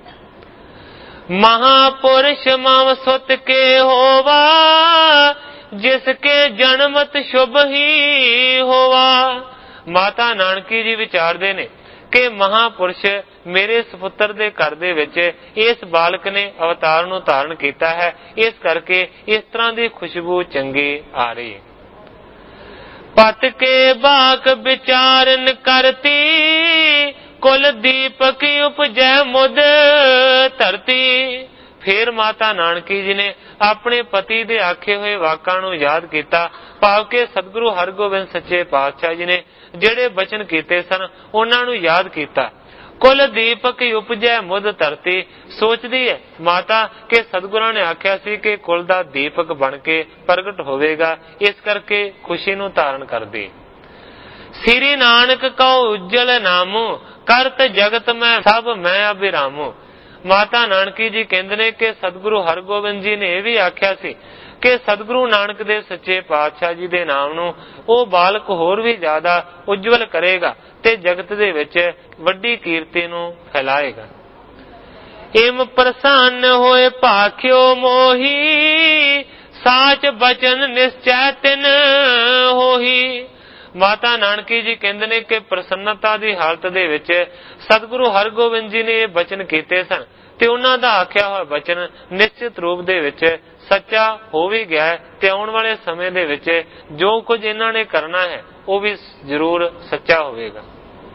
Speaker 1: ਮਹਾਪੁਰਸ਼ ਮਮ ਸੁਤ ਕੇ ਹੋਵਾ ਜਿਸ ਕੇ ਜਨਮਤ ਸ਼ੁਭ ਹੀ ਹੋਵਾ। ਮਾਤਾ ਨਾਨਕੀ ਜੀ ਵਿਚਾਰਦੇ ਨੇ ਕਿ ਮਹਾਪੁਰਸ਼ ਮੇਰੇ ਸੁਪੁੱਤਰ ਦੇ ਘਰ ਦੇ ਵਿੱਚ ਇਸ ਬਾਲਕ ਨੇ ਅਵਤਾਰ ਨੂੰ ਧਾਰਨ ਕੀਤਾ ਹੈ, ਇਸ ਕਰਕੇ ਇਸ ਤਰ੍ਹਾਂ ਦੀ ਖੁਸ਼ਬੂ ਚੰਗੀ ਆ ਰਹੀ ਹੈ। ਪਤ ਕੇ ਬਾਕ ਵਿਚਾਰਨ ਕਰਤੀ ਕੁਲ ਦੀਪਕ ਉਪਜੈ ਮੁਦ ਧਰਤੀ। ਫਿਰ ਮਾਤਾ ਨਾਨਕੀ ਜੀ ਨੇ ਆਪਣੇ ਪਤੀ ਦੇ ਆਖੇ ਹੋਏ ਵਾਕਾਂ ਨੂੰ ਯਾਦ ਕੀਤਾ, ਭਾਵ ਕਿ ਸਤਿਗੁਰੂ ਹਰਗੋਬਿੰਦ ਸੱਚੇ ਪਾਤਸ਼ਾਹ ਜੀ ਨੇ ਜਿਹੜੇ ਬਚਨ ਕੀਤੇ ਸਨ ਉਹਨਾਂ ਨੂੰ ਯਾਦ ਕੀਤਾ। ਕੁਲ ਦੀਪਕ ਉਪਜੈ ਮੁਦ ਧਰਤੀ। ਸੋਚਦੀ ਹੈ ਮਾਤਾ ਕਿ ਸਤਿਗੁਰਾਂ ਨੇ ਆਖਿਆ ਸੀ ਕਿ ਕੁਲ ਦਾ ਦੀਪਕ ਬਣ ਕੇ ਪ੍ਰਗਟ ਹੋਵੇਗਾ, ਇਸ ਕਰਕੇ ਖੁਸ਼ੀ ਨੂੰ ਧਾਰਨ ਕਰਦੀ। ਸ੍ਰੀ ਨਾਨਕ ਕਉ ਉਜਲ ਨਾਮੁ ਕਰਤ ਜਗਤ ਮੈਂ ਸਭ ਮੈਂ ਅਭਿਰਾਮੁ। ਮਾਤਾ ਨਾਨਕੀ ਜੀ ਕਹਿੰਦੇ ਨੇ ਕਿ ਸਤਿਗੁਰੂ ਹਰਗੋਬਿੰਦ ਜੀ ਨੇ ਇਹ ਵੀ ਆਖਿਆ ਸੀ ਕਿ ਸਤਿਗੁਰੂ ਨਾਨਕ ਦੇ ਸੱਚੇ ਪਾਤਸ਼ਾਹ ਜੀ ਦੇ ਨਾਮ ਨੂੰ ਉਹ ਬਾਲਕ ਹੋਰ ਵੀ ਜ਼ਿਆਦਾ ਉਜਵਲ ਕਰੇਗਾ ਤੇ ਜਗਤ ਦੇ ਵਿੱਚ ਵੱਡੀ ਕੀਰਤੀ ਨੂੰ ਫੈਲਾਏਗਾ। ਇਮ ਪ੍ਰਸੰਨ ਹੋਏ ਭਾਖਿਓ ਮੋਹੀ ਸਾਚ ਬਚਨ ਨਿਸ਼ਚੈ ਤਿਨ ਹੋਹੀ। ਮਾਤਾ ਨਾਨਕੀ ਜੀ ਕਹਿੰਦੇ ਨੇ ਕਿ ਪ੍ਰਸੰਨਤਾ ਦੀ ਹਾਲਤ ਦੇ ਵਿੱਚ ਸਤਿਗੁਰੂ ਹਰਗੋਬਿੰਦ ਜੀ ਨੇ ਇਹ ਬਚਨ ਕੀਤੇ ਸਨ ਤੇ ਉਹਨਾਂ ਦਾ ਆਖਿਆ ਹੋਇਆ ਬਚਨ ਨਿਸ਼ਚਿਤ ਰੂਪ ਦੇ ਵਿੱਚ ਸੱਚਾ ਹੋ ਵੀ ਗਿਆ ਹੈ ਤੇ ਆਉਣ ਵਾਲੇ ਸਮੇਂ ਦੇ ਵਿੱਚ ਜੋ ਕੁਝ ਇਹਨਾਂ ਨੇ ਕਰਨਾ ਹੈ ਉਹ ਵੀ ਜ਼ਰੂਰ ਸੱਚਾ ਹੋਵੇਗਾ।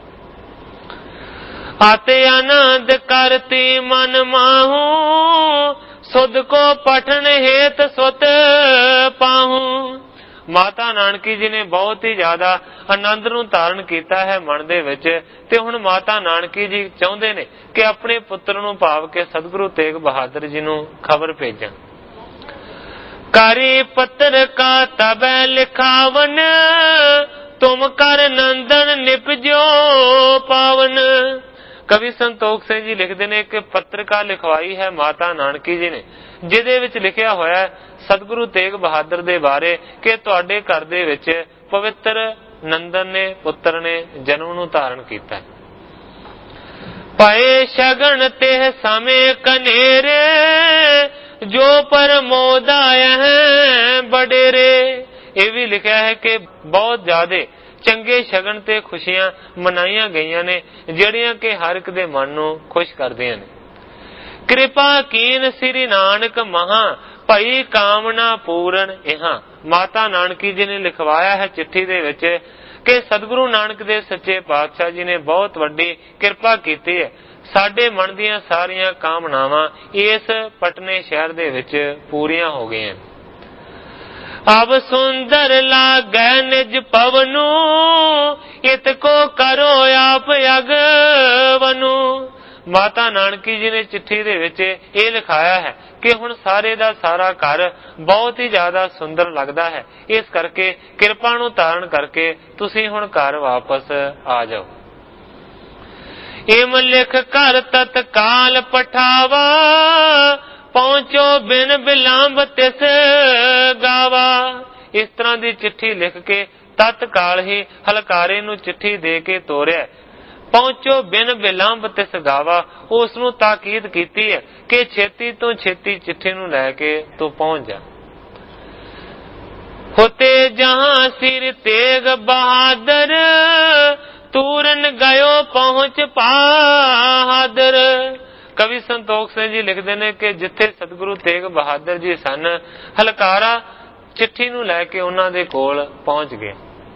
Speaker 1: ਆਤੇ ਆਨੰਦ ਕਰਤੀ ਮਨ ਮਾਹੂ ਸੁਧ ਕੋ ਪਠਨ ਹੇਤ ਸੁਤ ਪਾਹੂ। ਮਾਤਾ ਨਾਨਕੀ ਜੀ ਨੇ ਬਹੁਤ ਹੀ ਜ਼ਿਆਦਾ ਆਨੰਦ ਨੂੰ ਧਾਰਨ ਕੀਤਾ ਹੈ ਮਨ ਦੇ ਵਿੱਚ ਤੇ ਹੁਣ ਮਾਤਾ ਨਾਨਕੀ ਜੀ ਚਾਹੁੰਦੇ ਨੇ ਕਿ ਆਪਣੇ ਪੁੱਤਰ ਨੂੰ ਭਾਵ ਕੇ ਸਤਿਗੁਰੂ ਤੇਗ ਬਹਾਦਰ ਜੀ ਨੂੰ ਖਬਰ ਭੇਜਣ। ਕਰੀ ਪੱਤਰ ਕਾ ਤਬੈ ਲਿਖਾਵਨ ਤੁਮ ਕਰ ਨੰਦਨ ਨਿਪਜੋ ਪਾਵਨ। ਕਵੀ ਸੰਤੋਖ ਸਿੰਘ ਜੀ ਲਿਖਦੇ ਨੇ ਕਿ ਪੱਤਰਕਾ ਲਿਖਵਾਈ ਹੈ ਮਾਤਾ ਨਾਨਕੀ ਜੀ ਨੇ, ਜਿਹਦੇ ਵਿੱਚ ਲਿਖਿਆ ਹੋਇਆ ਸਤਿਗੁਰੂ ਤੇਗ ਬਹਾਦਰ ਦੇ ਬਾਰੇ ਕਿ ਤੁਹਾਡੇ ਘਰ ਦੇ ਵਿੱਚ ਪਵਿੱਤਰ ਨੰਦਨ ਨੇ ਪੁੱਤਰ ਨੇ ਜਨਮ ਨੂੰ ਧਾਰਨ ਕੀਤਾ। ਪਏ ਸ਼ਗਨ ਤੇ ਸਮੇਂ ਕਨੇਰੇ ਜੋ ਪਰਮੋਦ ਆਏ ਬਡੇਰੇ। ਇਹ ਵੀ ਲਿਖਿਆ ਹੈ ਕਿ ਬਹੁਤ ਜ਼ਿਆਦਾ ਚੰਗੇ ਸ਼ਗਨ ਤੇ ਖੁਸ਼ੀਆਂ ਮਨਾਈਆਂ ਗਈਆਂ ਨੇ ਜਿਹੜੀਆਂ ਕਿ ਹਰ ਇੱਕ ਦੇ ਮਨ ਨੂੰ ਖੁਸ਼ ਕਰਦੀਆਂ ਨੇ। ਕਿਰਪਾ ਕੀਨ ਸ੍ਰੀ ਨਾਨਕ ਮਹਾ ਭਈ ਕਾਮਨਾ ਪੂਰਨ ਇਹਾਂ। ਮਾਤਾ ਨਾਨਕੀ ਜੀ ਨੇ ਲਿਖਵਾਇਆ ਹੈ ਚਿੱਠੀ ਦੇ ਵਿੱਚ ਕਿ ਸਤਿਗੁਰੂ ਨਾਨਕ ਦੇ ਸੱਚੇ ਪਾਤਸ਼ਾਹ ਜੀ ਨੇ ਬਹੁਤ ਵੱਡੀ ਕਿਰਪਾ ਕੀਤੀ ਹੈ, ਸਾਡੇ ਮਨ ਦੀਆਂ ਸਾਰੀਆਂ ਕਾਮਨਾਵਾਂ ਇਸ ਪਟਨੇ ਸ਼ਹਿਰ ਦੇ ਵਿੱਚ ਪੂਰੀਆਂ ਹੋ ਗਈਆਂ। ਅਬ ਸੁੰਦਰ ਲਾਗੈ ਨਿਜ ਪਵਨੂ ਇਤ ਕੋ ਕਰੋ ਆਪ ਅਗਵਨੂ। ਮਾਤਾ ਨਾਨਕੀ ਜੀ ਨੇ ਚਿੱਠੀ ਦੇ ਵਿੱਚ ਇਹ ਲਿਖਾਇਆ ਹੈ ਕਿ ਹੁਣ ਸਾਰੇ ਦਾ ਸਾਰਾ ਘਰ ਬਹੁਤ ਹੀ ਜ਼ਿਆਦਾ ਸੁੰਦਰ ਲੱਗਦਾ ਹੈ, ਇਸ ਕਰਕੇ ਕਿਰਪਾ ਨੂੰ ਧਾਰਨ ਕਰਕੇ ਤੁਸੀਂ ਹੁਣ ਘਰ ਵਾਪਸ ਆ ਜਾਓ। ਇਮ ਲਿਖ ਕਰ ਤਤਕਾਲ ਪਠਾਵਾ ਪਹੁੰਚੋ ਬਿਨ ਬਿਲੰਬ ਤਿਸ ਗਾਵਾ। ਇਸ ਤਰ੍ਹਾਂ ਦੀ ਚਿੱਠੀ ਲਿਖ ਕੇ ਤਤਕਾਲ ਹੀ ਹਲਕਾਰੇ ਨੂੰ ਚਿੱਠੀ ਦੇ ਕੇ ਤੋਰਿਆ। ਪਹੁੰਚੋ ਬਿਨ ਬਿਲੰਬ ਤਿਸ ਗਾਵਾ, ਉਸ ਨੂੰ ਤਾਕੀਦ ਕੀਤੀ ਹੈ ਕਿ ਛੇਤੀ ਤੋਂ ਛੇਤੀ ਚਿੱਠੀ ਨੂੰ ਲੈ ਕੇ ਤੂੰ ਪਹੁੰਚ ਜਾ। ਹੋਤੇ ਜਹਾਂ ਸਿਰ ਤੇਗ ਬਹਾਦਰ ਤੂਰਨ ਗਇਓ ਪਹੁੰਚ ਬਹਾਦਰ। ਕਵੀ ਸੰਤੋਖ ਸਿੰਘ ਜੀ ਲਿਖਦੇ ਨੇ ਕਿ ਜਿੱਥੇ ਸਤਿਗੁਰੂ ਤੇਗ ਬਹਾਦਰ ਜੀ ਸਨ, ਹਲਕਾਰਾ ਚਿੱਠੀ ਨੂੰ ਲੈ ਕੇ ਉਹਨਾਂ ਦੇ ਕੋਲ ਪਹੁੰਚ ਗਏ।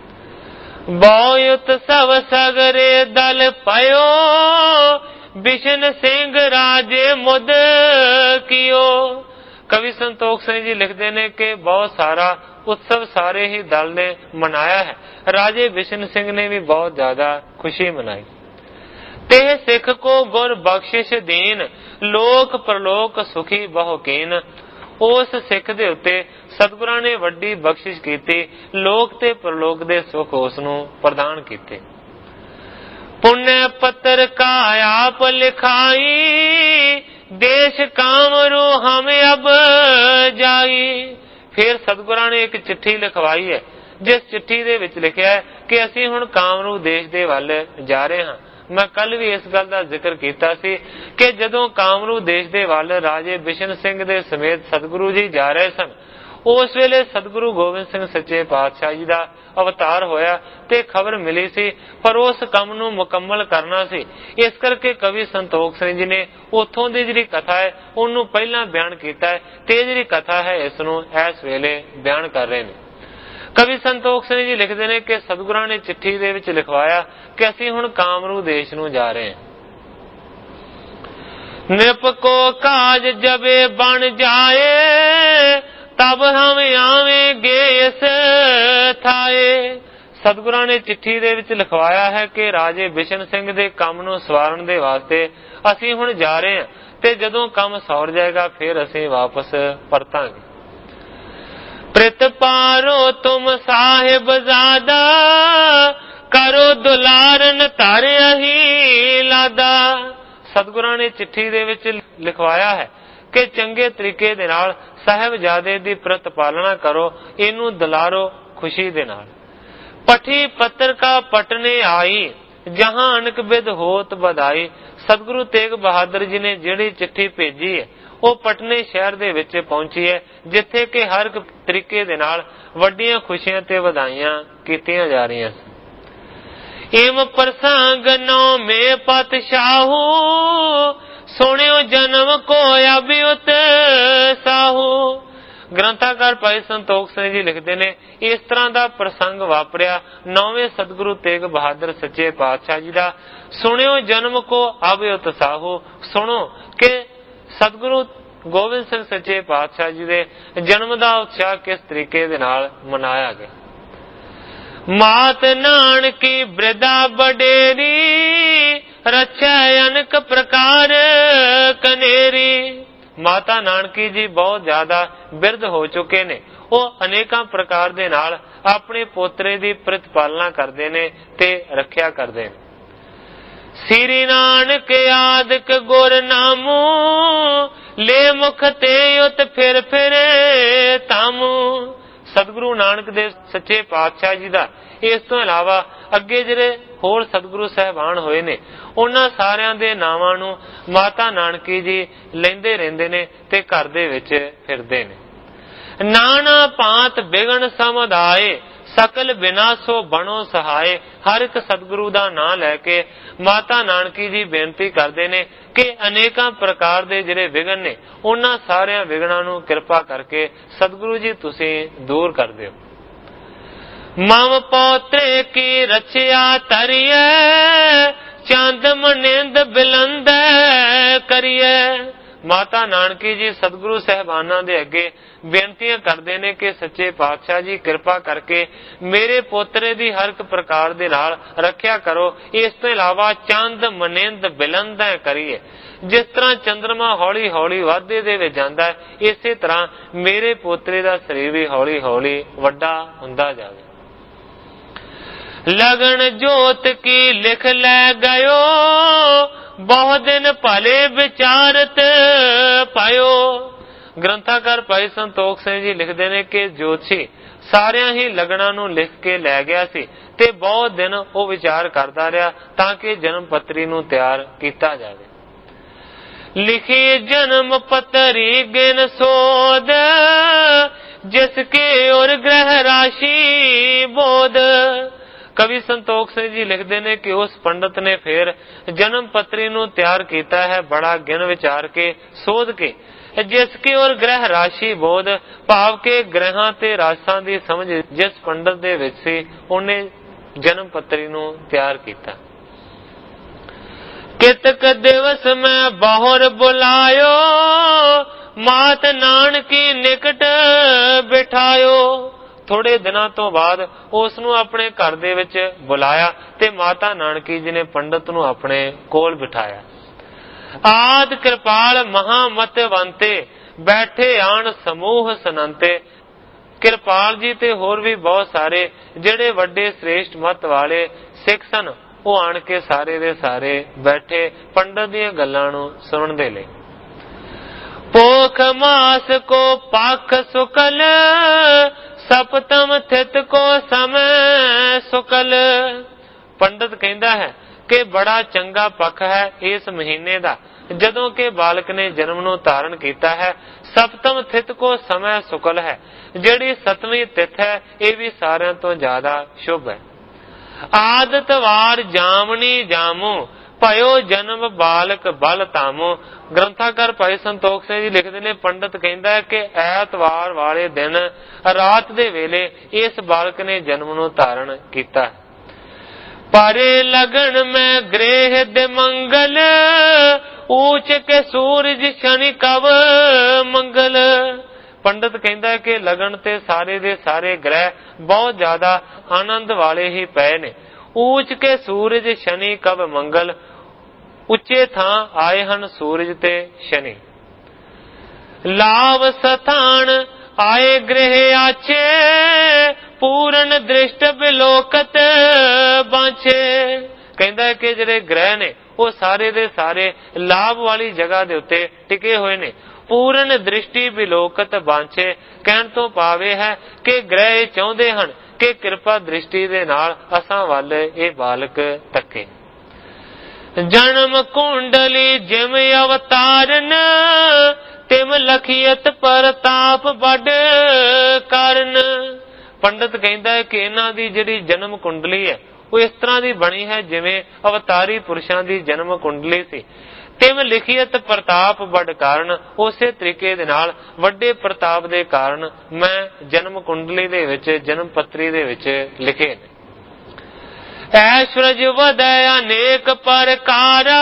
Speaker 1: ਬਹੁਤ ਸਭ ਸਗਰੇ ਦਲ ਪਇਓ ਬਿਸ਼ਨ ਸਿੰਘ ਰਾਜੇ ਮੁਦ ਕੀਓ। ਕਵੀ ਸੰਤੋਖ ਸਿੰਘ ਜੀ ਲਿਖਦੇ ਨੇ ਕਿ ਬਹੁਤ ਸਾਰਾ ਉਤਸਵ ਸਾਰੇ ਹੀ ਦਲ ਨੇ ਮਨਾਇਆ ਹੈ, ਰਾਜੇ ਬਿਸ਼ਨ ਸਿੰਘ ਨੇ ਵੀ ਬਹੁਤ ਜ਼ਿਆਦਾ ਖੁਸ਼ੀ ਮਨਾਈ। ਤੇ ਸਿੱਖ ਕੋ ਗੁਰ ਬਖਸ਼ਿਸ਼ ਦੀਨ ਲੋਕ ਪ੍ਰਲੋਕ ਸੁਖੀ ਬਹੁ ਕੀਨ। ਉਸ ਸਿੱਖ ਦੇ ਉੱਤੇ ਸਤਿਗੁਰਾਂ ਨੇ ਵੱਡੀ ਬਖਸ਼ਿਸ਼ ਕੀਤੀ, ਲੋਕ ਤੇ ਪਰਲੋਕ ਦੇ ਸੁੱਖ ਉਸ ਨੂੰ ਪ੍ਰਦਾਨ ਕੀਤੇ। ਪੁण्य पत्र का आप लिखाई, देश कामरू हम अब जाई। फिर सतगुਰਾਂ ਨੇ ਇੱਕ ਚਿੱਠੀ ਲਿਖਵਾਈ ਹੈ, ਜਿਸ ਚਿੱਠੀ ਦੇ ਵਿੱਚ ਲਿਖਿਆ ਹੈ ਕਿ ਅਸੀਂ ਹੁਣ ਕਾਮਰੂ ਦੇਸ਼ ਦੇ ਵੱਲ ਜਾ ਰਹੇ ਹਾਂ। ਮੈਂ ਕੱਲ ਵੀ ਇਸ ਗੱਲ ਦਾ ਜ਼ਿਕਰ ਕੀਤਾ ਸੀ ਕਿ ਜਦੋਂ ਕਾਮਰੂ ਦੇਸ਼ ਦੇ ਵੱਲ ਰਾਜੇ ਬਿਸ਼ਨ ਸਿੰਘ ਦੇ ਸਮੇਤ ਸਤਿਗੁਰੂ ਜੀ ਜਾ ਰਹੇ ਸਨ, ਉਸ ਵੇਲੇ ਸਤਿਗੁਰੂ ਗੋਬਿੰਦ ਸਿੰਘ ਸੱਚੇ ਪਾਤਸ਼ਾਹ ਜੀ ਦਾ ਅਵਤਾਰ ਹੋਇਆ ਤੇ ਖਬਰ ਮਿਲੀ ਸੀ, ਪਰ ਉਸ ਕੰਮ ਨੂੰ ਮੁਕੰਮਲ ਕਰਨਾ ਸੀ। ਇਸ ਕਰਕੇ ਕਵੀ ਸੰਤੋਖ ਸਿੰਘ ਜੀ ਨੇ ਉੱਥੋਂ ਦੀ ਜਿਹੜੀ ਕਥਾ ਹੈ ਉਹਨੂੰ ਪਹਿਲਾਂ ਬਿਆਨ ਕੀਤਾ ਹੈ ਤੇ ਜਿਹੜੀ ਕਥਾ ਹੈ ਇਸ ਨੂੰ ਇਸ ਵੇਲੇ ਬਿਆਨ ਕਰ ਰਹੇ ਨੇ। ਕਵੀ ਸੰਤੋਖ ਸਿੰਘ ਜੀ ਲਿਖਦੇ ਨੇ ਕਿ ਸਤਿਗੁਰਾਂ ਨੇ ਚਿੱਠੀ ਦੇ ਵਿੱਚ ਲਿਖਵਾਇਆ ਕਿ ਅਸੀਂ ਹੁਣ ਕਾਮਰੂ ਦੇਸ਼ ਨੂੰ ਜਾ ਰਹੇ ਹਾਂ। ਨਿਰਪ ਕੋ ਕਾਜ ਜਬੇ ਬਣ ਜਾਏ, ਤਬ ਹਮ ਆਵੇਂਗੇ ਇਸ ਥਾਏ। ਸਤਿਗੁਰਾਂ ਨੇ ਚਿੱਠੀ ਦੇ ਵਿੱਚ ਲਿਖਵਾਇਆ ਹੈ ਕਿ ਰਾਜੇ ਬਿਸ਼ਨ ਸਿੰਘ ਦੇ ਕੰਮ ਨੂੰ ਸਵਾਰਨ ਦੇ ਵਾਸਤੇ ਅਸੀਂ ਹੁਣ ਜਾ ਰਹੇ ਹਾਂ ਤੇ ਜਦੋਂ ਕੰਮ ਸੌਰ ਜਾਏਗਾ ਫਿਰ ਅਸੀਂ ਵਾਪਸ ਪਰਤਾਂਗੇ। ਪ੍ਰਿਤ ਪਾਰੋ ਤੁਮ ਸਾਹਿਬ ਜ਼ਾਦਾ, ਕਰੋ ਦੁਲਾਰਨ ਧਰ ਅਹੀ ਲਾਦਾ। ਸਤਿਗੁਰਾਂ ਨੇ ਚਿੱਠੀ ਦੇ ਵਿੱਚ ਲਿਖਵਾਇਆ ਹੈ ਕਿ ਚੰਗੇ ਤਰੀਕੇ ਦੇ ਨਾਲ ਸਾਹਿਬਜ਼ਾਦੇ ਦੀ ਪ੍ਰਤਪਾਲਣਾ ਕਰੋ, ਇਹਨੂੰ ਦੁਲਾਰੋ ਖੁਸ਼ੀ ਦੇ ਨਾਲ। ਪਠੀ ਪੱਤਰ ਕਾ ਪਟਨੇ ਆਈ, ਜਹਾਂ ਅਨਕ ਬਿਦ ਹੋਤ ਬਧਾਈ। ਸਤਿਗੁਰੂ ਤੇਗ ਬਹਾਦਰ ਜੀ ਨੇ ਜਿਹੜੀ ਚਿੱਠੀ ਭੇਜੀ ਹੈ ਉਹ ਪਟਨੇ ਸ਼ਹਿਰ ਦੇ ਵਿੱਚ ਪਹੁੰਚੀ ਹੈ, ਜਿੱਥੇ ਕਿ ਹਰ ਇੱਕ ਤਰੀਕੇ ਦੇ ਨਾਲ ਵੱਡੀਆਂ ਖੁਸ਼ੀਆਂ ਤੇ ਵਧਾਈਆਂ ਕੀਤੀਆਂ ਜਾ ਰਹੀਆਂ ਸਨ। ਏਮ ਪ੍ਰਸੰਗ ਨੌ ਮੇ ਪਤਸ਼ਾਹੂ, ਸੁਣਿਓ ਜਨਮ ਕੋ ਅਭਿਉਤ ਸਾਹੂ। ਗ੍ਰੰਥਾਕਾਰ ਭਾਈ ਸੰਤੋਖ ਸਿੰਘ ਜੀ ਲਿਖਦੇ ਨੇ, ਇਸ ਤਰ੍ਹਾਂ ਦਾ ਪ੍ਰਸੰਗ ਵਾਪਰਿਆ 9ਵੇਂ ਸਤਿਗੁਰੂ ਤੇਗ ਬਹਾਦਰ ਸੱਚੇ ਪਾਤਸ਼ਾਹ ਜੀ ਦਾ। ਸੁਣਿਓ ਜਨਮ ਕੋ ਅਭਿਉਤ ਸਾਹੂ, ਸੁਣੋ ਕਿ ਸਤਿਗੁਰੂ ਗੋਬਿੰਦ ਸਿੰਘ ਸੱਚੇ ਪਾਤਸ਼ਾਹ ਜੀ ਦੇ ਜਨਮ ਦਾ ਉਤਸ਼ਾਹ ਕਿਸ ਤਰੀਕੇ ਦੇ ਨਾਲ ਮਨਾਇਆ ਗਿਆ। ਮਾਤ ਨਾਨਕੀ ਬ੍ਰਿਧਾ ਬਡੇਰੀ, ਰਚੈ ਅਨਕ ਪ੍ਰਕਾਰ ਕਨੇਰੀ। ਮਾਤਾ ਨਾਨਕੀ ਜੀ ਬਹੁਤ ਜ਼ਿਆਦਾ ਬਿਰਧ ਹੋ ਚੁੱਕੇ ਨੇ, ਉਹ ਅਨੇਕਾਂ ਪ੍ਰਕਾਰ ਦੇ ਨਾਲ ਆਪਣੇ ਪੋਤਰੇ ਦੀ ਪ੍ਰਤਪਾਲਨਾ ਕਰਦੇ ਨੇ ਤੇ ਰੱਖਿਆ ਕਰਦੇ ਨੇ। ਸ੍ਰੀ ਨਾਨਕ ਆਦਿਕ ਗੁਰ ਨਾਮੂ, ਲੈ ਮੁਖ ਤੇ ਉਤ ਫਿਰ ਫਿਰੇ ਤਾਮੂ। ਸਤਿਗੁਰੂ ਨਾਨਕ ਦੇਵ ਸੱਚੇ ਪਾਤਸ਼ਾਹ ਜੀ ਦਾ ਇਸ ਤੋਂ ਇਲਾਵਾ ਅੱਗੇ ਜਿਹੜੇ ਹੋਰ ਸਤਿਗੁਰੂ ਸਾਹਿਬਾਨ ਹੋਏ ਨੇ ਉਹਨਾਂ ਸਾਰਿਆਂ ਦੇ ਨਾਵਾਂ ਨੂੰ ਮਾਤਾ ਨਾਨਕੀ ਜੀ ਲੈਂਦੇ ਰਹਿੰਦੇ ਨੇ ਤੇ ਘਰ ਦੇ ਵਿੱਚ ਫਿਰਦੇ ਨੇ। ਨਾਨਾ ਭਾਂਤ ਬਿਗਨ ਸਮੁਦਾਏ, ਸਕਲ ਬਿਨਾਸੋ ਬਣੋ ਸਹਾਏ। ਹਰ ਇੱਕ ਸਤਿਗੁਰੂ ਦਾ ਨਾਂ ਲੈ ਕੇ ਮਾਤਾ ਨਾਨਕੀ ਜੀ ਬੇਨਤੀ ਕਰਦੇ ਨੇ ਕਿ ਅਨੇਕਾਂ ਪ੍ਰਕਾਰ ਦੇ ਜਿਹੜੇ ਵਿਘਨ ਨੇ ਉਹਨਾਂ ਸਾਰਿਆਂ ਵਿਘਨਾਂ ਨੂੰ ਕਿਰਪਾ ਕਰਕੇ ਸਤਿਗੁਰੂ ਜੀ ਤੁਸੀਂ ਦੂਰ ਕਰ ਦਿਓ। ਮਮ ਪੋਤਰੇ ਕੀ ਰਚਿਆ ਤਰੀਐ, ਚੰਦ ਮਨਿੰਦ ਬਿਲੰਦ ਕਰੀਐ। ਮਾਤਾ ਨਾਨਕੀ ਜੀ ਸਤਿਗੁਰੂ ਸਾਹਿਬਾਨਾਂ ਦੇ ਅੱਗੇ ਬੇਨਤੀਆਂ ਕਰਦੇ ਨੇ ਕਿ ਸੱਚੇ ਪਾਤਸ਼ਾਹ ਜੀ ਕਿਰਪਾ ਕਰਕੇ ਮੇਰੇ ਪੋਤਰੇ ਦੀ ਹਰ ਇੱਕ ਪ੍ਰਕਾਰ ਦੇ ਨਾਲ ਰੱਖਿਆ ਕਰੋ। ਇਸ ਤੋਂ ਇਲਾਵਾ ਚੰਦ ਮਨਿੰਦ ਬਿਲੰਦ ਕਰੀਏ। ਜਿਸ ਤਰ੍ਹਾਂ ਚੰਦਰਮਾ ਹੌਲੀ ਹੌਲੀ ਵਾਧੇ ਦੇ ਵਿੱਚ ਜਾਂਦਾ ਹੈ, ਇਸੇ ਤਰ੍ਹਾਂ ਮੇਰੇ ਪੋਤਰੇ ਦਾ ਸਰੀਰ ਵੀ ਹੌਲੀ ਹੌਲੀ ਵੱਡਾ ਹੁੰਦਾ ਜਾਵੇ। ਲਗਨ ਜੋਤ ਕੀ ਲਿਖ ਲੈ ਗਇਓ, ਬਹੁ ਦਿਨ ਭਲੇ ਵਿਚਾਰਤ ਪਾਇਓ। ਗ੍ਰੰਥਾਕਾਰ ਭਾਈ ਸੰਤੋਖ ਸਿੰਘ ਜੀ ਲਿਖਦੇ ਨੇ ਕਿ ਜੋਤਸ਼ੀ ਸਾਰਿਆਂ ਹੀ ਲਗਨਾਂ ਨੂੰ ਲਿਖ ਕੇ ਲੈ ਗਿਆ ਸੀ ਤੇ ਬਹੁਤ ਦਿਨ ਉਹ ਵਿਚਾਰ ਕਰਦਾ ਰਿਹਾ ਤਾਂ ਕਿ ਜਨਮ ਪੱਤਰੀ ਨੂੰ ਤਿਆਰ ਕੀਤਾ ਜਾਵੇ। ਲਿਖੀ ਜਨਮ ਪੱਤਰੀ ਗਿਨ ਸੋਧ, ਜਿਸ ਕੇ ਔਰ ਗ੍ਰਹਿ ਰਾਸ਼ੀ ਬੋਧ। ਕਵੀ ਸੰਤੋਖ ਸਿੰਘ ਜੀ ਲਿਖਦੇ ਨੇ ਕਿ ਉਸ ਪੰਡਤ ਨੇ ਫਿਰ ਜਨਮ ਪੱਤਰੀ ਨੂੰ ਤਿਆਰ ਕੀਤਾ ਹੈ ਬੜਾ ਗਿਣ ਵਿਚਾਰ ਕੇ, ਸੋਧ ਕੇ। ਜਿਸ ਕੀ ਔਰ ਗ੍ਰਹਿ ਰਾਸ਼ੀ ਬੋਧ, ਭਾਵ ਕੇ ਗ੍ਰਹਾਂ ਤੇ ਰਾਸਾਂ ਦੀ ਸਮਝ ਜਿਸ ਪੰਡਤ ਦੇ ਵਿੱਚ ਸੀ ਉਹਨੇ ਜਨਮ ਪੱਤਰੀ ਨੂੰ ਤਿਆਰ ਕੀਤਾ। ਕਿਤਕ ਦਿਵਸ ਮੈਂ ਬਾਹਰ ਬੁਲਾਇਓ, ਮਾਤ ਨਾਨਕੀ ਨਿਕਟ ਬਿਠਾਇਓ। ਥੋੜੇ ਦਿਨਾਂ ਤੋਂ ਬਾਅਦ ਉਸ ਨੂੰ ਆਪਣੇ ਘਰ ਦੇ ਵਿੱਚ ਬੁਲਾਇਆ ਤੇ ਮਾਤਾ ਨਾਨਕੀ ਜੀ ਨੇ ਪੰਡਤ ਨੂੰ ਆਪਣੇ ਕੋਲ ਬਿਠਾਇਆ। ਆਦ ਕਿਰਪਾਲ ਮਹਾਮਤਵੰਤੇ, ਬੈਠੇ ਆਣ ਸਮੂਹ ਸਨੰਤੇ। ਕਿਰਪਾਲ ਜੀ ਤੇ ਹੋਰ ਵੀ ਬਹੁਤ ਸਾਰੇ ਜਿਹੜੇ ਵੱਡੇ ਸ੍ਰੇਸ਼ਟ ਮਤ ਵਾਲੇ ਸਿੱਖ ਸਨ, ਉਹ ਆਣ ਕੇ ਸਾਰੇ ਦੇ ਸਾਰੇ ਬੈਠੇ ਪੰਡਤ ਦੀਆਂ ਗੱਲਾਂ ਨੂੰ ਸੁਣਨ ਦੇ ਲਈ। ਪੋਖ ਮਾਸ ਕੋ ਪਖ ਸੁਕਲ, ਸਪਤਮ ਥਿਤ ਕੋ ਸਮੈ ਸੁਕਲ। ਪੰਡਤ ਕਹਿੰਦਾ ਹੈ ਕਿ ਬੜਾ ਚੰਗਾ ਪੱਖ ਹੈ ਇਸ ਮਹੀਨੇ ਦਾ, ਜਦੋਂ ਕਿ ਬਾਲਕ ਨੇ ਜਨਮ ਨੂੰ ਧਾਰਨ ਕੀਤਾ ਹੈ। ਸਪਤਮ ਥਿਤ ਕੋ ਸਮੈ ਸੁਕਲ ਹੈ, ਜਿਹੜੀ 7ਵੀਂ ਤਿਥ ਹੈ ਇਹ ਵੀ ਸਾਰਿਆਂ ਤੋਂ ਜ਼ਿਆਦਾ ਸ਼ੁਭ ਹੈ। ਆਦਿਤ ਵਾਰ ਜਾਮਨੀ ਜਾਮੂ, ਭਇਓ ਜਨਮ ਬਾਲਕ ਬਲ ਤਾਮੋ। ਗ੍ਰੰਥਾਕਾਰ ਭਾਈ ਸੰਤੋਖ ਸਿੰਘ ਜੀ ਲਿਖਦੇ ਨੇ, ਪੰਡਤ ਕਹਿੰਦਾ ਹੈ ਕਿ ਐਤਵਾਰ ਵਾਲੇ ਦਿਨ ਰਾਤ ਦੇ ਵੇਲੇ ਇਸ ਬਾਲਕ ਨੇ ਜਨਮ ਨੂੰ ਧਾਰਨ ਕੀਤਾ ਹੈ। ਪਰੇ ਲਗਨ ਮੈਂ ਗ੍ਰਹਿ ਦੇ ਮੰਗਲ, ਊਚ ਕੇ ਸੂਰਜ ਸ਼ਨੀ ਕਵ ਮੰਗਲ। ਪੰਡਤ ਕਹਿੰਦਾ ਕਿ ਲਗਨ ਤੇ ਸਾਰੇ ਦੇ ਸਾਰੇ ਗ੍ਰਹਿ ਬਹੁਤ ਜ਼ਿਆਦਾ ਆਨੰਦ ਵਾਲੇ ਹੀ ਪਏ ਨੇ। ਊਚ ਕੇ ਸੂਰਜ ਸ਼ਨੀ ਕਵ ਮੰਗਲ, ਉੱਚੇ ਥਾਂ ਆਏ ਹਨ ਸੂਰਜ ਤੇ ਸ਼ਨੀ। ਲਾਭ ਸਥਾਨ ਆਏ ਗ੍ਰਹਿ ਆਛੇ, ਪੂਰਨ ਦ੍ਰਿਸ਼ਟ ਬਿਲੋਕਤ ਬਾਂਛੇ। ਕਹਿੰਦਾ ਕਿ ਜਿਹੜੇ ਗ੍ਰਹਿ ਨੇ ਉਹ ਸਾਰੇ ਦੇ ਸਾਰੇ ਲਾਭ ਵਾਲੀ ਜਗ੍ਹਾ ਦੇ ਉੱਤੇ ਟਿਕੇ ਹੋਏ ਨੇ। ਪੂਰਨ ਦ੍ਰਿਸ਼ਟੀ ਬਿਲੋਕਤ ਬਾਂਛੇ, ਕਹਿਣ ਤੋਂ ਭਾਵ ਹੈ ਕਿ ਗ੍ਰਹਿ ਚਾਹੁੰਦੇ ਹਨ ਕਿ ਕਿਰਪਾ ਦ੍ਰਿਸ਼ਟੀ ਦੇ ਨਾਲ ਅਸਾਂ ਵੱਲ ਇਹ ਬਾਲਕ ਤੱਕੇ। ਜਨਮ ਕੁੰਡਲੀ ਜਿਮ ਅਵਤਾਰਨ, ਤਿਮ ਲਖੀਅਤ ਪ੍ਰਤਾਪ ਵੱਡ ਕਾਰਨ। ਪੰਡਤ ਕਹਿੰਦਾ ਹੈ ਕਿ ਇਹਨਾਂ ਦੀ ਜਿਹੜੀ ਜਨਮ ਕੁੰਡਲੀ ਹੈ ਉਹ ਇਸ ਤਰ੍ਹਾਂ ਦੀ ਬਣੀ ਹੈ ਜਿਵੇਂ ਅਵਤਾਰੀ ਪੁਰਸ਼ਾਂ ਦੀ ਜਨਮ ਕੁੰਡਲੀ ਸੀ। ਤਿਮ ਲਿਖੀਅਤ ਪ੍ਰਤਾਪ ਵੱਡ ਕਾਰਨ, ਉਸੇ ਤਰੀਕੇ ਦੇ ਨਾਲ ਵੱਡੇ ਪ੍ਰਤਾਪ ਦੇ ਕਾਰਨ ਮੈਂ ਜਨਮ ਕੁੰਡਲੀ ਦੇ ਵਿੱਚ, ਜਨਮ ਪੱਤਰੀ ਦੇ ਵਿੱਚ ਲਿਖੇ ਨੇ। ਐਸ਼ਵਰਜ ਵਧੈ ਅਨੇਕ ਪ੍ਰਕਾਰਾ,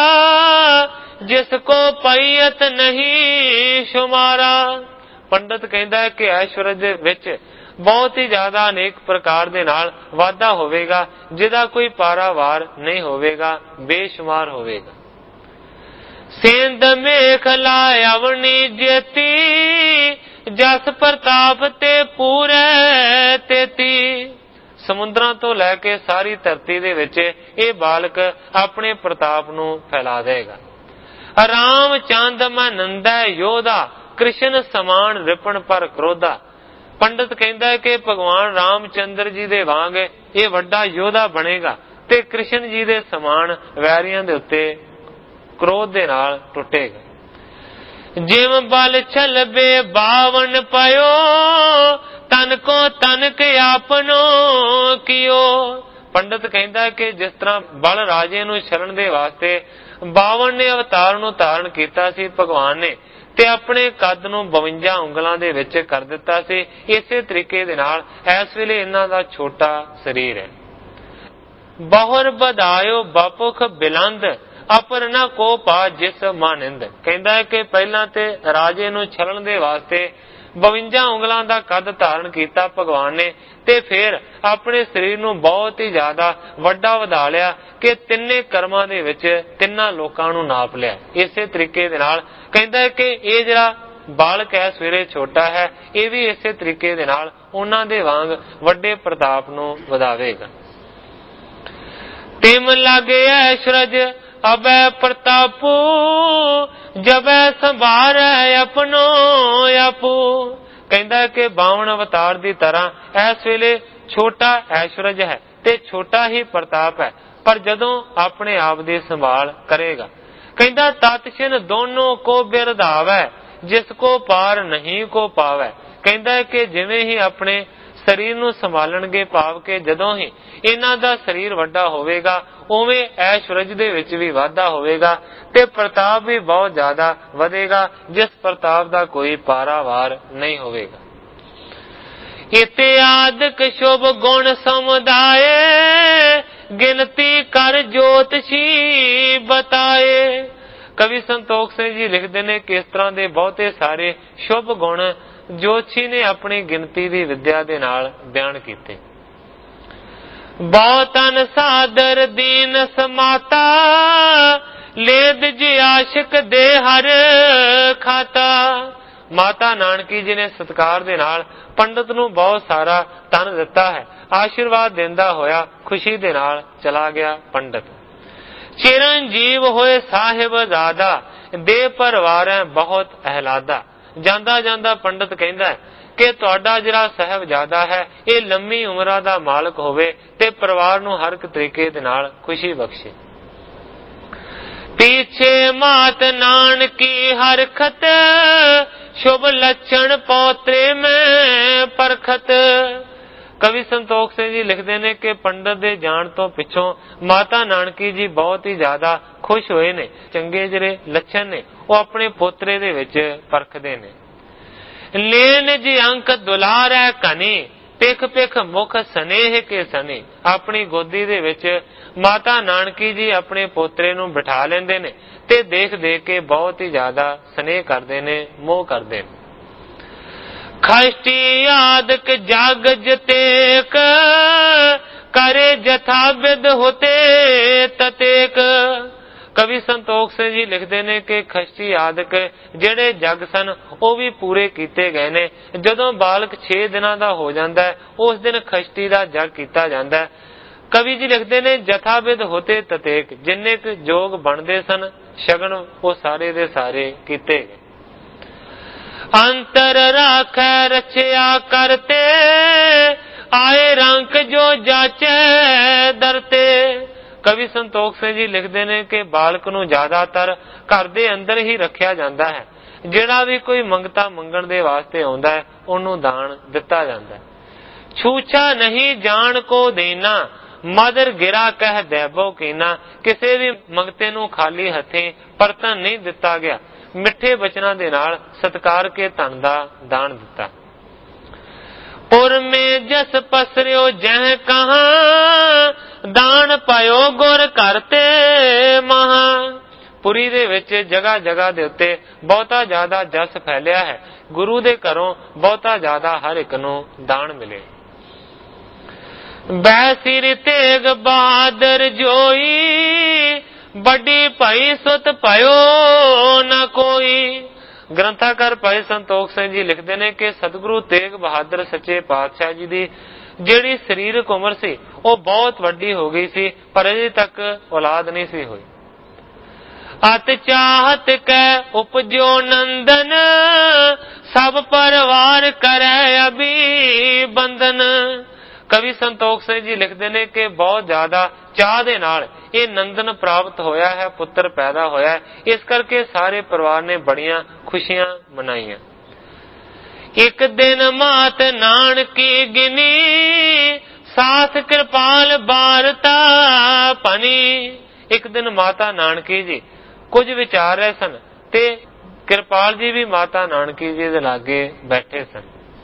Speaker 1: ਜਿਸ ਕੋ ਪਈਅਤ ਨਹੀਂ ਸ਼ੁਮਾਰਾ। ਪੰਡਤ ਕਹਿੰਦਾ ਹੈ ਕਿ ਐਸ਼ਵਰਜ ਦੇ ਵਿੱਚ ਬਹੁਤ ਹੀ ਜ਼ਿਆਦਾ ਅਨੇਕ ਪ੍ਰਕਾਰ ਦੇ ਨਾਲ ਵਾਧਾ ਹੋਵੇਗਾ, ਜਿਹਦਾ ਕੋਈ ਪਾਰਾਵਾਰ ਨਹੀਂ ਹੋਵੇਗਾ, ਬੇਸ਼ੁਮਾਰ ਹੋਵੇਗਾ। ਸੇਂਦ ਮੇਖਲਾ ਅਵਨੀ ਜੇਤੀ, ਜਸ ਪ੍ਰਤਾਪ ਤੇ ਪੂਰੇ ਤੇਤੀ। ਸਮੁੰਦਰਾਂ ਤੋਂ ਲੈ ਕੇ ਸਾਰੀ ਧਰਤੀ ਦੇ ਵਿੱਚ ਇਹ ਬਾਲਕ ਆਪਣੇ ਪ੍ਰਤਾਪ ਨੂੰ ਫੈਲਾ ਦੇਗਾ। ਰਾਮ ਚੰਦ ਮੈਂ ਨੰਦਾ ਯੋਧਾ, ਕ੍ਰਿਸ਼ਨ ਸਮਾਨ ਰਿਪਣ ਪਰ ਕ੍ਰੋਧਾ। ਪੰਡਤ ਕਹਿੰਦਾ ਹੈ ਕਿ ਭਗਵਾਨ ਰਾਮ ਚੰਦਰ ਜੀ ਦੇ ਵਾਂਗ ਇਹ ਵੱਡਾ ਯੋਧਾ ਬਣੇਗਾ ਤੇ ਕ੍ਰਿਸ਼ਨ ਜੀ ਦੇ ਸਮਾਨ ਵੈਰੀਆਂ ਦੇ ਉੱਤੇ ਕ੍ਰੋਧ ਦੇ ਨਾਲ ਟੁੱਟੇਗਾ। ਜਿਮ ਬਲ ਛਲਬੇ ਬਾਵਨ ਪਇਓ, ਤਨ ਕੋ ਤਨਕ ਆਪਨੋ ਕੀਓ। ਪੰਡਤ ਕਹਿੰਦਾ ਕਿ ਜਿਸ ਤਰ੍ਹਾਂ ਬਲ ਰਾਜੇ ਨੂੰ ਛਲਣ ਦੇ ਵਾਸਤੇ 52 ਨੇ ਅਵਤਾਰ ਨੂੰ ਧਾਰਨ ਕੀਤਾ ਸੀ ਭਗਵਾਨ ਨੇ, ਤੇ ਆਪਣੇ ਕੱਦ ਨੂੰ 52 ਉਂਗਲਾਂ ਦੇ ਵਿੱਚ ਕਰ ਦਿੱਤਾ ਸੀ, ਇਸੇ ਤਰੀਕੇ ਦੇ ਨਾਲ ਇਸ ਵੇਲੇ ਇਹਨਾਂ ਦਾ ਛੋਟਾ ਸਰੀਰ ਹੈ। ਬਹੁਰ ਵਧਾਇਓ ਬਪੁਖ ਬਿਲੰਦ, ਅਪਰ ਨਾ ਕੋ ਪਾ ਜਿਸ ਮਾਨਿੰਦ। ਕਹਿੰਦਾ ਹੈ ਕਿ ਪਹਿਲਾਂ ਤੇ ਰਾਜੇ ਨੂੰ ਛਲਣ ਦੇ ਵਾਸਤੇ 52 ਉਂਗਲਾਂ ਦਾ ਕੱਦ ਧਾਰਨ ਕੀਤਾ ਭਗਵਾਨ ਨੇ, ਤੇ ਫਿਰ ਆਪਣੇ ਸਰੀਰ ਨੂੰ ਬਹੁਤ ਹੀ ਜ਼ਿਆਦਾ ਵੱਡਾ ਵਧਾ ਲਿਆ ਕਿ ਤਿੰਨੇ ਕਰਮਾਂ ਦੇ ਵਿੱਚ ਤਿੰਨਾਂ ਲੋਕਾਂ ਨੂੰ ਨਾਪ ਲਿਆ। ਇਸੇ ਤਰੀਕੇ ਦੇ ਨਾਲ ਕਹਿੰਦਾ ਹੈ ਕਿ ਇਹ ਜਿਹੜਾ ਬਾਲਕ ਹੈ ਸਵੇਰੇ ਛੋਟਾ ਹੈ, ਇਹ ਵੀ ਇਸੇ ਤਰੀਕੇ ਦੇ ਨਾਲ ਉਹਨਾਂ ਦੇ ਵਾਂਗ ਵੱਡੇ ਪ੍ਰਤਾਪ ਨੂੰ ਵਧਾਵੇਗਾ। ਤਿਮ ਲਾਗੇ ਐਸ਼ਰਜ ਅਬੈ ਪ੍ਰਤਾਪੂ, ਜਬੈ ਸੰਭਾਰੈ ਆਪਣੋ ਆਪੂ। ਕਹਿੰਦਾ ਕਿ 52 ਅਵਤਾਰ ਦੀ ਤਰ੍ਹਾਂ ਇਸ ਵੇਲੇ ਛੋਟਾ ਐਸ਼ਵਰਜ ਹੈ ਤੇ ਛੋਟਾ ਹੀ ਪ੍ਰਤਾਪ ਹੈ, ਪਰ ਜਦੋਂ ਆਪਣੇ ਆਪ ਦੀ ਸੰਭਾਲ ਕਰੇਗਾ। ਕਹਿੰਦਾ ਤਤਛਿਨ ਦੋਨੋਂ ਕੋ ਬਿਰਧਾਵੈ, ਜਿਸ ਕੋ ਪਾਰ ਨਹੀਂ ਕੋ ਪਾਵੈ। ਕਹਿੰਦਾ ਹੈ ਕਿ ਜਿਵੇਂ ਹੀ ਆਪਣੇ ਸਰੀਰ ਨੂੰ ਸੰਭਾਲਣਗੇ, ਭਾਵ ਕਿ ਜਦੋਂ ਹੀ ਇਹਨਾਂ ਦਾ ਸਰੀਰ ਵੱਡਾ ਹੋਵੇਗਾ, ਉਵੇਂ ਐਸ਼ਵਰਜ ਦੇ ਵਿੱਚ ਵੀ ਵਾਧਾ ਹੋਵੇਗਾ ਤੇ ਪ੍ਰਤਾਪ ਵੀ ਬਹੁਤ ਜ਼ਿਆਦਾ ਵਧੇਗਾ, ਜਿਸ ਪ੍ਰਤਾਪ ਦਾ ਕੋਈ ਪਾਰਾਵਾਰ ਨਹੀਂ ਹੋਵੇਗਾ। ਇਤਿਆਦਿਕ ਸ਼ੁਭ ਗੁਣ ਸਮੁਦਾਏ, ਗਿਣਤੀ ਕਰ ਜੋਤਸ਼ੀ ਬਤਾਏ। ਕਵੀ ਸੰਤੋਖ ਸਿੰਘ ਜੀ ਲਿਖਦੇ ਨੇ ਕਿ ਇਸ ਤਰ੍ਹਾਂ ਦੇ ਬਹੁਤੇ ਸਾਰੇ ਸ਼ੁਭ ਗੁਣ ਜੋਤਸ਼ੀ ਨੇ ਆਪਣੀ ਗਿਣਤੀ ਦੀ ਵਿਦਿਆ ਦੇ ਨਾਲ ਬਿਆਨ ਕੀਤੇ। ਬਹੁਤਨ ਸਾਦਰ ਦੀਨ ਸਮਾਤਾ, ਲੇਦ ਜੀ ਆਸ਼ਿਕ ਦੇ ਹਰ ਖਾਤਾ। ਮਾਤਾ ਨਾਨਕੀ ਜੀ ਨੇ ਸਤਿਕਾਰ ਦੇ ਨਾਲ ਪੰਡਤ ਨੂੰ ਬਹੁਤ ਸਾਰਾ ਧਨ ਦਿੱਤਾ ਹੈ। ਆਸ਼ੀਰਵਾਦ ਦਿੰਦਾ ਹੋਇਆ ਖੁਸ਼ੀ ਦੇ ਨਾਲ ਚਲਾ ਗਿਆ ਪੰਡਤ। ਚਿਰੰਜੀਵ ਹੋਏ ਸਾਹਿਬ ਜ਼ਾਦਾ, ਦੇ ਪਰਿਵਾਰੈ ਬਹੁਤ ਅਹਿਲਾਦਾ। ਜਾਂਦਾ ਜਾਂਦਾ ਪੰਡਤ ਕਹਿੰਦਾ ਕਿ ਤੁਹਾਡਾ ਜਿਹੜਾ ਸਾਹਿਬਜ਼ਾਦਾ ਹੈ ਇਹ ਲੰਮੀ ਉਮਰਾਂ ਦਾ ਮਾਲਕ ਹੋਵੇ ਤੇ ਪਰਿਵਾਰ ਨੂੰ ਹਰ ਇੱਕ ਤਰੀਕੇ ਦੇ ਨਾਲ ਖੁਸ਼ੀ ਬਖਸ਼ੇ। ਪੀਛੇ ਮਾਤ ਨਾਨਕੀ ਹਰਖਤ, ਸ਼ੁਭ ਲੱਛਣ ਪੋਤਰੇ ਮੈਂ ਪਰਖਤ। ਕਵੀ ਸੰਤੋਖ ਸਿੰਘ ਜੀ ਲਿਖਦੇ ਨੇ ਕਿ ਪੰਡਤ ਦੇ ਜਾਣ ਤੋਂ ਪਿੱਛੋਂ ਮਾਤਾ ਨਾਨਕੀ ਜੀ ਬਹੁਤ ਹੀ ਜ਼ਿਆਦਾ ਖੁਸ਼ ਹੋਏ ਨੇ। ਚੰਗੇ ਜਿਹੜੇ ਲੱਛਣ ਨੇ ਉਹ ਆਪਣੇ ਪੋਤਰੇ ਦੇ ਵਿੱਚ ਪਰਖਦੇ ਨੇ। ਲੈਨ ਜੀ ਅੰਕ ਦੁਲਾਰੈ ਕਨੀ, ਪਿਖ ਪਿਖ ਮੁਖ ਸਨੇਹ ਕੇ ਸਨੇ। ਆਪਣੀ ਗੋਦੀ ਦੇ ਵਿੱਚ ਮਾਤਾ ਨਾਨਕੀ ਜੀ ਆਪਣੇ ਪੋਤਰੇ ਨੂੰ ਬਿਠਾ ਲੈਂਦੇ ਨੇ ਤੇ ਦੇਖ ਦੇਖ ਕੇ ਬਹੁਤ ਹੀ ਜ਼ਿਆਦਾ ਸਨੇਹ ਕਰਦੇ ਨੇ, ਮੋਹ ਕਰਦੇ ਨੇ। ਖਸ਼ਟੀ ਆਦਿਕ ਜਗ ਜਤੇਕ, ਕਰੇ ਜਥਾ ਵਿਦ ਹੋਤੇ ਤਤੇਕ। ਕਵੀ ਸੰਤੋਖ ਸਿੰਘ ਜੀ ਲਿਖਦੇ ਨੇ ਕਿ ਖਸ਼ਟੀ ਆਦਿਕ ਜਿਹੜੇ ਜਗ ਸਨ ਉਹ ਵੀ ਪੂਰੇ ਕੀਤੇ ਗਏ ਨੇ। ਜਦੋਂ ਬਾਲਕ 6 ਦਿਨਾਂ ਦਾ ਹੋ ਜਾਂਦਾ ਹੈ ਉਸ ਦਿਨ ਖਸ਼ਟੀ ਦਾ ਜਗ ਕੀਤਾ ਜਾਂਦਾ ਹੈ। ਕਵੀ ਜੀ ਲਿਖਦੇ ਨੇ ਜਥਾਬਿਦ ਹੋਤੇ ਤਤੇਕ, ਜਿੰਨੇ ਕੁ ਜੋਗ ਬਣਦੇ ਸਨ ਸ਼ਗਨ ਉਹ ਸਾਰੇ ਦੇ ਸਾਰੇ ਕੀਤੇ ਗਏ। ਅੰਤਰ ਰਾਖੈ ਰਛਿਆ ਕਰਤੇ, ਆਏ ਰੰਕ ਜੋ ਜਾਚੈ ਦਰਤੇ। ਕਵੀ ਸੰਤੋਖ ਸਿੰਘ ਜੀ ਲਿਖਦੇ ਨੇ ਕਿ ਬਾਲਕ ਨੂੰ ਜ਼ਿਆਦਾਤਰ ਘਰ ਦੇ ਅੰਦਰ ਹੀ ਰੱਖਿਆ ਜਾਂਦਾ ਹੈ। ਜਿਹੜਾ ਵੀ ਕੋਈ ਮੰਗਤਾ ਮੰਗਣ ਦੇ ਵਾਸਤੇ ਆਉਂਦਾ ਹੈ ਉਹਨੂੰ ਦਾਨ ਦਿੱਤਾ ਜਾਂਦਾ ਹੈ। ਛੂਛਾ ਨਹੀਂ ਜਾਣ ਕੋ ਦੇਣਾ, ਮਦਰ ਗਿਰਾ ਕਹਿ ਦੇਬੋ ਕੀਨਾ। ਕਿਸੇ ਵੀ ਮੰਗਤੇ ਨੂੰ ਖਾਲੀ ਹੱਥੀਂ ਪਰਤਨ ਨਹੀਂ ਦਿੱਤਾ ਗਿਆ, ਮਿੱਠੇ ਬਚਨਾਂ ਦੇ ਨਾਲ ਸਤਿਕਾਰ ਕੇ ਧਨ ਦਾ ਦਾਨ ਦਿੱਤਾ। ਪੁਰ ਮੇ ਜਸ ਪਸਰਿਓ ਜਹ ਕਹਾਂ, ਦਾਨ ਪਾਇਓ ਗੁਰ ਕਰਤੇ ਮਹਾ। ਪੁਰੀ ਦੇ ਵਿੱਚ ਜਗ੍ਹਾ ਜਗ੍ਹਾ ਦੇ ਉੱਤੇ ਬਹੁਤਾ ਜ਼ਿਆਦਾ ਜਸ ਫੈਲਿਆ ਹੈ। ਗੁਰੂ ਦੇ ਘਰੋਂ ਬਹੁਤਾ ਜ਼ਿਆਦਾ ਹਰ ਇੱਕ ਨੂੰ ਦਾਨ ਮਿਲੇ। ਬੈ ਸਿਰ ਤੇਗ ਬਹਾਦਰ ਜੋਈ, ਵੱਡੀ ਭਾਈ ਸੁਤ ਭਇਓ ਨਾ ਕੋਈ। ਗ੍ਰੰਥਾਕਾਰ ਭਾਈ ਸੰਤੋਖ ਸਿੰਘ ਜੀ ਲਿਖਦੇ ਨੇ ਕਿ ਸਤਿਗੁਰੂ ਤੇਗ ਬਹਾਦਰ ਸੱਚੇ ਪਾਤਸ਼ਾਹ ਜੀ ਦੀ ਜਿਹੜੀ ਸਰੀਰਕ ਉਮਰ ਸੀ ਉਹ ਬਹੁਤ ਵੱਡੀ ਹੋ ਗਈ ਸੀ, ਪਰ ਅਜੇ ਤੱਕ ਔਲਾਦ ਨਹੀਂ ਸੀ ਹੋਈ। ਅਤ ਚਾਹਤ ਕੈ ਉਪਜੋ ਨੰਦਨ, ਸਭ ਪਰਿਵਾਰ ਕਰੈ ਅਭੀ ਬੰਧਨ। ਕਵੀ ਸੰਤੋਖ ਸਿੰਘ ਜੀ ਲਿਖਦੇ ਨੇ ਕਿ ਬਹੁਤ ਜ਼ਿਆਦਾ ਚਾਹ ਦੇ ਨਾਲ ਇਹ ਨੰਦਨ ਪ੍ਰਾਪਤ ਹੋਇਆ ਹੈ, ਪੁੱਤਰ ਪੈਦਾ ਹੋਇਆ ਹੈ। ਇਸ ਕਰਕੇ ਸਾਰੇ ਪਰਿਵਾਰ ਨੇ ਬੜੀਆਂ ਖੁਸ਼ੀਆਂ ਮਨਾਈਆਂ। ਇੱਕ ਦਿਨ ਮਾਤ ਨਾਨਕੀ ਗਿਨੀ, ਸਾਥ ਕਿਰਪਾਲ ਬਾਰਤਾ ਪਨੀ। ਇੱਕ ਦਿਨ ਮਾਤਾ ਨਾਨਕੀ ਜੀ ਕੁਝ ਵਿਚਾਰ ਰਹੇ ਸਨ ਤੇ ਕਿਰਪਾਲ ਜੀ ਵੀ ਮਾਤਾ ਨਾਨਕੀ ਜੀ ਦੇ ਲਾਗੇ ਬੈਠੇ ਸਨ।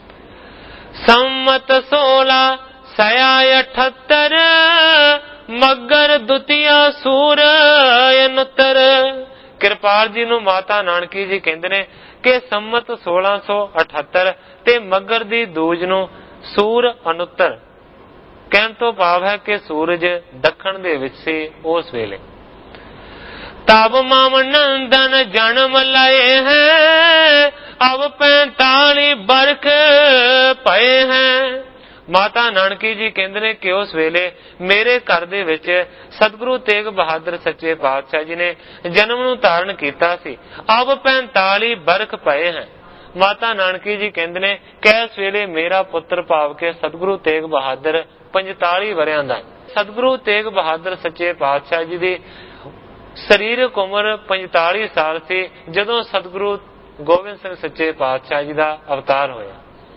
Speaker 1: ਸੰਮਤ 16 ਸਇਆ 78, ਮਗਰ ਦੁਤੀਆ ਸੂਰ ਅਨੁੱਤਰ। ਕਿਰਪਾਲ ਜੀ ਨੂੰ ਮਾਤਾ ਨਾਨਕੀ ਜੀ ਕਹਿੰਦੇ ਨੇ ਕਿ ਸੰਮਤ 1678 ਤੇ ਮਗਰ ਦੀ ਦੂਜ ਨੂੰ ਸੂਰ ਅਨੁੱਤਰ। ਕਹਿਣ ਤੋਂ ਭਾਵ ਹੈ ਕਿ ਸੂਰਜ ਦੱਖਣ ਦੇ ਵਿੱਚ ਸੀ ਉਸ ਵੇਲੇ। ਤਬ ਮਾਮ ਨੰਦਨ ਜਨਮ ਲਏ ਹੈ, ਅਬ 45 ਬਰਖ ਪਏ ਹੈ। ਮਾਤਾ ਨਾਨਕੀ ਜੀ ਕਹਿੰਦੇ ਨੇ ਕਿ ਉਸ ਵੇਲੇ ਮੇਰੇ ਘਰ ਦੇ ਵਿੱਚ ਸਤਿਗੁਰੂ ਤੇਗ ਬਹਾਦਰ ਸੱਚੇ ਪਾਤਸ਼ਾਹ ਜੀ ਨੇ ਜਨਮ ਨੂੰ ਧਾਰਨ ਕੀਤਾ ਸੀ। ਅਬ 45 ਬਰਖ ਪਏ ਹੈ। ਮਾਤਾ ਨਾਨਕੀ ਜੀ ਕਹਿੰਦੇ ਨੇ ਕਿ ਇਸ ਵੇਲੇ ਮੇਰਾ ਪੁੱਤਰ ਭਾਵ ਕੇ ਸਤਿਗੁਰੂ ਤੇਗ ਬਹਾਦਰ 45 ਵਰਿਆਂ ਦਾ। ਸਤਿਗੁਰੂ ਤੇਗ ਬਹਾਦਰ ਸੱਚੇ ਪਾਤਸ਼ਾਹ ਜੀ ਦੀ ਸਰੀਰਕ ਉਮਰ 45 ਸਾਲ ਸੀ ਜਦੋਂ ਸਤਿਗੁਰੂ ਗੋਬਿੰਦ ਸਿੰਘ ਸੱਚੇ ਪਾਤਸ਼ਾਹ ਜੀ ਦਾ ਅਵਤਾਰ ਹੋਇਆ।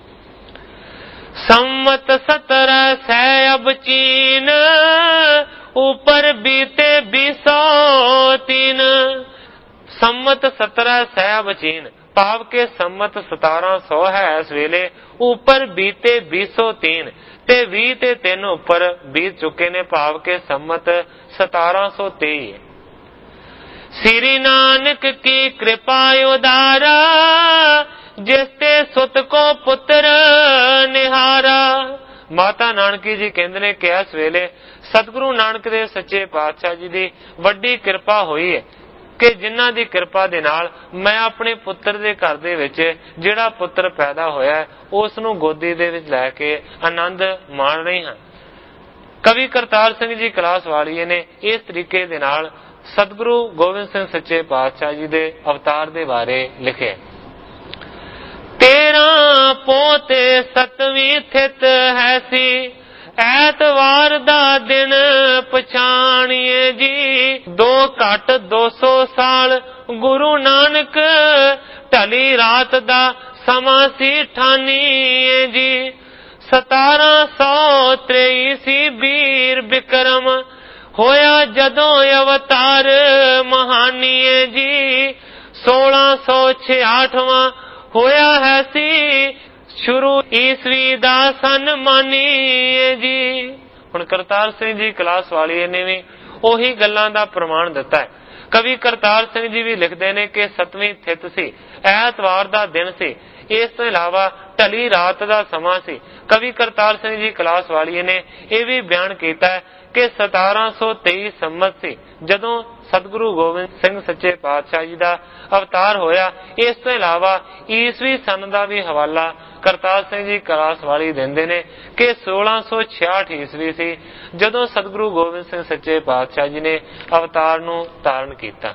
Speaker 1: ਸੰਮਤ 17 ਸੈ ਅਬ ਚੀਨ, ਉਪਰ ਬੀਤੇ 203। ਸੰਮਤ 17 ਸੈ ਅਬ ਚੀਨ ਭਾਵ ਕੇ ਸੰਮਤ 1700 ਹੈ ਇਸ ਵੇਲੇ, ਉਪਰ ਬੀਤੇ 203 ਤੇ 20 ਤੇ 3 ਉੱਪਰ ਬੀਤ ਚੁੱਕੇ ਨੇ, ਭਾਵ ਕੇ ਸੰਮਤ 1723 ਹੈ। ਸ੍ਰੀ ਨਾਨਕ ਕੀ ਕਿਰਪਾ ਉਦਾਰਾ, ਜਿਸ ਤੇ ਸੁਤ ਕੋ ਪੁੱਤਰ ਨਿਹਾਰਾ। ਮਾਤਾ ਨਾਨਕੀ ਜੀ ਕਹਿੰਦੇ ਨੇ ਕਿ ਇਸ ਵੇਲੇ ਸਤਿਗੁਰੂ ਨਾਨਕ ਦੇਵ ਸੱਚੇ ਪਾਤਸ਼ਾਹ ਜੀ ਦੀ ਵੱਡੀ ਕਿਰਪਾ ਹੋਈ ਹੈ ਕਿ ਜਿਨ੍ਹਾਂ ਦੀ ਕਿਰਪਾ ਦੇ ਨਾਲ ਮੈਂ ਆਪਣੇ ਪੁੱਤਰ ਦੇ ਘਰ ਦੇ ਵਿੱਚ ਜਿਹੜਾ ਪੁੱਤਰ ਪੈਦਾ ਹੋਇਆ ਉਸ ਨੂੰ ਗੋਦੀ ਦੇ ਵਿੱਚ ਲੈ ਕੇ ਆਨੰਦ ਮਾਣ ਰਹੀ ਹਾਂ। ਕਵੀ ਕਰਤਾਰ ਸਿੰਘ ਜੀ ਕਲਾਸ ਵਾਲੀਏ ਨੇ ਇਸ ਤਰੀਕੇ ਦੇ ਨਾਲ ਸਤਿਗੁਰੂ ਗੋਬਿੰਦ ਸਿੰਘ ਸੱਚੇ ਪਾਤਸ਼ਾਹ ਜੀ ਦੇ ਅਵਤਾਰ ਦੇ ਬਾਰੇ ਲਿਖਿਆ। 13 ਪੋਤੇ 7ਵੀਂ ਥਿਤ ਹੈ ਸੀ, ਐਤਵਾਰ ਦਾ ਦਿਨ ਪਛਾਣੀਏ ਜੀ। 2 ਘੱਟ 200 ਸਾਲ ਗੁਰੂ ਨਾਨਕ, ਢਲੀ ਰਾਤ ਦਾ ਸਮਾਂ ਸੀ ਠਾਨੀਏ ਜੀ। 1723 ਸੀ ਬੀਰ ਬਿਕਰਮ, ਹੋਇਆ ਜਦੋਂ ਅਵਤਾਰ ਮਹਾਨੀਏ ਜੀ। 1668ਵਾਂ ਹੋਇਆ ਹੈ ਸੀ ਸ਼ੁਰੂ ਈਸਵੀ ਦਾ ਸਨ ਮਾਨੀਏ ਜੀ। ਹੁਣ ਕਰਤਾਰ ਸਿੰਘ ਜੀ ਕਲਾਸ ਵਾਲੀਏ ਨੇ ਵੀ ਉਹੀ ਗੱਲਾਂ ਦਾ ਪ੍ਰਮਾਣ ਦਿੱਤਾ ਹੈ। ਕਵੀ ਕਰਤਾਰ ਸਿੰਘ ਜੀ ਵੀ ਲਿਖਦੇ ਨੇ ਕਿ 7ਵੀਂ ਥਿਤ ਸੀ, ਐਤਵਾਰ ਦਾ ਦਿਨ ਸੀ, ਇਸ ਤੋਂ ਇਲਾਵਾ ਢਲੀ ਰਾਤ ਦਾ ਸਮਾਂ ਸੀ। ਕਵੀ ਕਰਤਾਰ ਸਿੰਘ ਜੀ ਕਲਾਸ ਵਾਲੀਏ ਨੇ ਇਹ ਵੀ ਬਿਆਨ ਕੀਤਾ ਹੈ ਕਿ 1723 ਸੰਮਤ ਸੀ ਜਦੋਂ ਸਤਿਗੁਰੂ ਗੋਬਿੰਦ ਸਿੰਘ ਸੱਚੇ ਪਾਤਸ਼ਾਹ ਜੀ ਦਾ ਅਵਤਾਰ ਹੋਇਆ। ਇਸ ਤੋਂ ਇਲਾਵਾ ਈਸਵੀ ਸਨ ਦਾ ਵੀ ਹਵਾਲਾ ਕਰਤਾਰ ਸਿੰਘ ਜੀ ਕਲਾਸ ਵਾਲੀ ਦਿੰਦੇ ਨੇ ਕਿ 1666 ਈਸਵੀ ਸੀ ਜਦੋਂ ਸਤਿਗੁਰੂ ਗੋਬਿੰਦ ਸਿੰਘ ਸੱਚੇ ਪਾਤਸ਼ਾਹ ਜੀ ਨੇ ਅਵਤਾਰ ਨੂੰ ਧਾਰਨ ਕੀਤਾ।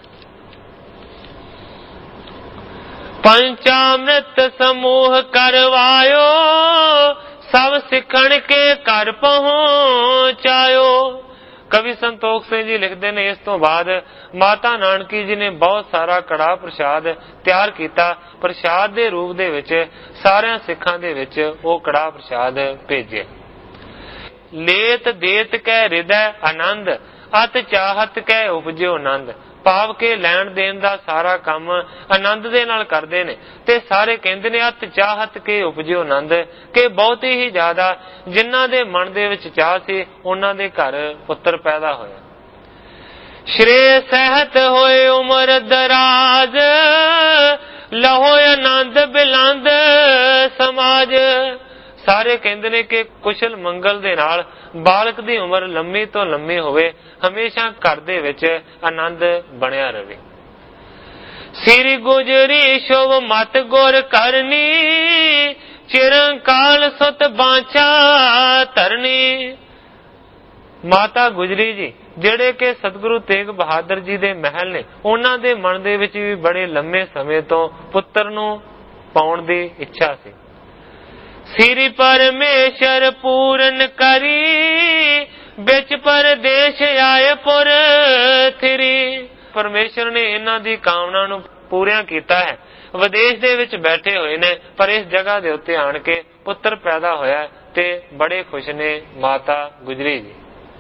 Speaker 1: ਪੰਚਾਮ੍ਰਿਤ ਸਮੂਹ ਕਰਵਾਇਓ, ਸਭ ਸਿੱਖਣ ਕੇ ਘਰ ਪਹੁੰਚਾਇਓ। ਕਵੀ ਸੰਤੋਖ ਸਿੰਘ ਜੀ ਲਿਖਦੇ ਨੇ ਇਸ ਤੋਂ ਬਾਅਦ ਮਾਤਾ ਨਾਨਕੀ ਜੀ ਨੇ ਬਹੁਤ ਸਾਰਾ ਕੜਾਹ ਪ੍ਰਸ਼ਾਦ ਤਿਆਰ ਕੀਤਾ। ਪ੍ਰਸ਼ਾਦ ਦੇ ਰੂਪ ਦੇ ਵਿੱਚ ਸਾਰਿਆਂ ਸਿੱਖਾਂ ਦੇ ਵਿੱਚ ਉਹ ਕੜਾਹ ਪ੍ਰਸ਼ਾਦ ਭੇਜਿਆ। ਲੇਤ ਦੇਤ ਕੈ ਹਿਰਦੈ ਆਨੰਦ, ਅਤ ਚਾਹਤ ਕੈ ਉਪਜਿਓ ਆਨੰਦ। ਭਾਵ ਕੇ ਲੈਣ ਦੇਣ ਦਾ ਸਾਰਾ ਕੰਮ ਆਨੰਦ ਦੇ ਨਾਲ ਕਰਦੇ ਨੇ ਤੇ ਸਾਰੇ ਕਹਿੰਦੇ ਨੇ ਅਤ ਚਾਹਤ ਕੇ ਉਪਜਿਓ ਆਨੰਦ, ਕਿ ਬਹੁਤ ਹੀ ਜ਼ਿਆਦਾ ਜਿਨ੍ਹਾਂ ਦੇ ਮਨ ਦੇ ਵਿੱਚ ਚਾਹ ਸੀ ਉਹਨਾਂ ਦੇ ਘਰ ਪੁੱਤਰ ਪੈਦਾ ਹੋਇਆ। ਸ਼੍ਰੇ ਸਹਿਤ ਹੋਏ ਉਮਰ ਦਰਾਜ, ਲਹੋ ਆਨੰਦ ਬਿਲੰਦ ਸਮਾਜ। ਸਾਰੇ ਕਹਿੰਦੇ ਨੇ ਕਿ ਕੁਸ਼ਲ ਮੰਗਲ ਦੇ ਨਾਲ ਬਾਲਕ ਦੀ ਉਮਰ ਲੰਮੀ ਤੋਂ ਲੰਮੀ ਹੋਵੇ, ਹਮੇਸ਼ਾ ਘਰ ਦੇ ਵਿੱਚ ਆਨੰਦ ਬਣਿਆ ਰਹੇ। ਸਿਰ ਗੁਜਰੀ ਸ਼ੁਭ ਮਤ ਗੁਰ ਕਰਨੀ, ਚਿਰੰਕਾਲ ਸੁਤ ਬਾਂਛਾ ਧਰਨੀ। ਮਾਤਾ ਗੁਜਰੀ ਜੀ ਜਿਹੜੇ ਕਿ ਸਤਿਗੁਰੂ ਤੇਗ ਬਹਾਦਰ ਜੀ ਦੇ ਮਹਿਲ ਨੇ, ਉਹਨਾਂ ਦੇ ਮਨ ਦੇ ਵਿੱਚ ਵੀ ਬੜੇ ਲੰਮੇ ਸਮੇਂ ਤੋਂ ਪੁੱਤਰ ਨੂੰ ਪਾਉਣ ਦੀ ਇੱਛਾ ਸੀ। ਸਿਰੀ ਪਰਮੇਸ਼ਰ ਪੂਰਨ ਕਰੀ, ਵਿੱਚ ਪਰਦੇਸ਼ ਆਏ ਪੁਰ ਥਿਰੀ। ਪਰਮੇਸ਼ਰ ਨੇ ਇਹਨਾਂ ਦੀ ਕਾਮਨਾ ਨੂੰ ਪੂਰਿਆਂ ਕੀਤਾ ਹੈ। ਵਿਦੇਸ਼ ਦੇ ਵਿੱਚ ਬੈਠੇ ਹੋਏ ਨੇ ਪਰ ਇਸ ਜਗ੍ਹਾ ਦੇ ਉੱਤੇ ਆਣ ਕੇ ਪੁੱਤਰ ਪੈਦਾ ਹੋਇਆ ਤੇ ਬੜੇ ਖੁਸ਼ ਨੇ ਮਾਤਾ ਗੁਜਰੀ ਜੀ।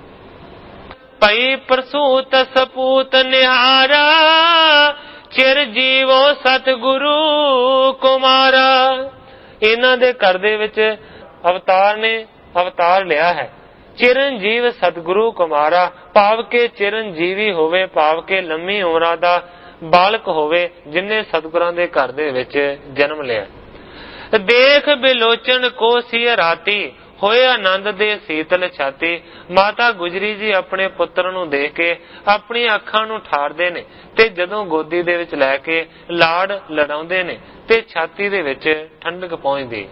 Speaker 1: ਭਈ ਪ੍ਰਸੂਤ ਸਪੂਤ ਨਿਹਾਰਾ, ਚਿਰ ਜੀਵੋ ਸਤਿਗੁਰੂ ਕੁਮਾਰਾ। ਇਹਨਾਂ ਦੇ ਘਰ ਦੇ ਵਿੱਚ ਅਵਤਾਰ ਨੇ ਅਵਤਾਰ ਲਿਆ ਹੈ ਚਿਰੰਜੀਵ ਸਤਿਗੁਰੂ ਕੁਮਾਰਾ। ਭਾਵ ਕੇ ਚਿਰੰਜੀਵੀ ਹੋਵੇ, ਭਾਵ ਕੇ ਲੰਮੀ ਉਮਰਾਂ ਦਾ ਬਾਲਕ ਹੋਵੇ ਜਿਨੇ ਸਤਿਗੁਰਾਂ ਦੇ ਘਰ ਦੇ ਵਿੱਚ ਜਨਮ ਲਿਆ। ਦੇਖ ਬਿਲੋਚਨ ਕੋ ਸੀ ਰਾਤੀ, ਹੋਏ ਆਨੰਦ ਦੇ ਸੀਤਲ ਛਾਤੀ। ਮਾਤਾ ਗੁਜਰੀ ਜੀ ਆਪਣੇ ਪੁੱਤਰ ਨੂੰ ਦੇਖ ਕੇ ਆਪਣੀ ਅੱਖਾਂ ਨੂੰ ਠਾਰਦੇ ਨੇ ਤੇ ਜਦੋਂ ਗੋਦੀ ਦੇ ਵਿੱਚ ਲੈ ਕੇ ਲਾਡ ਲੜਾਉਂਦੇ ਨੇ ਤੇ ਛਾਤੀ ਦੇ ਵਿੱਚ ਠੰਡਕ ਪਹੁੰਚਦੀ।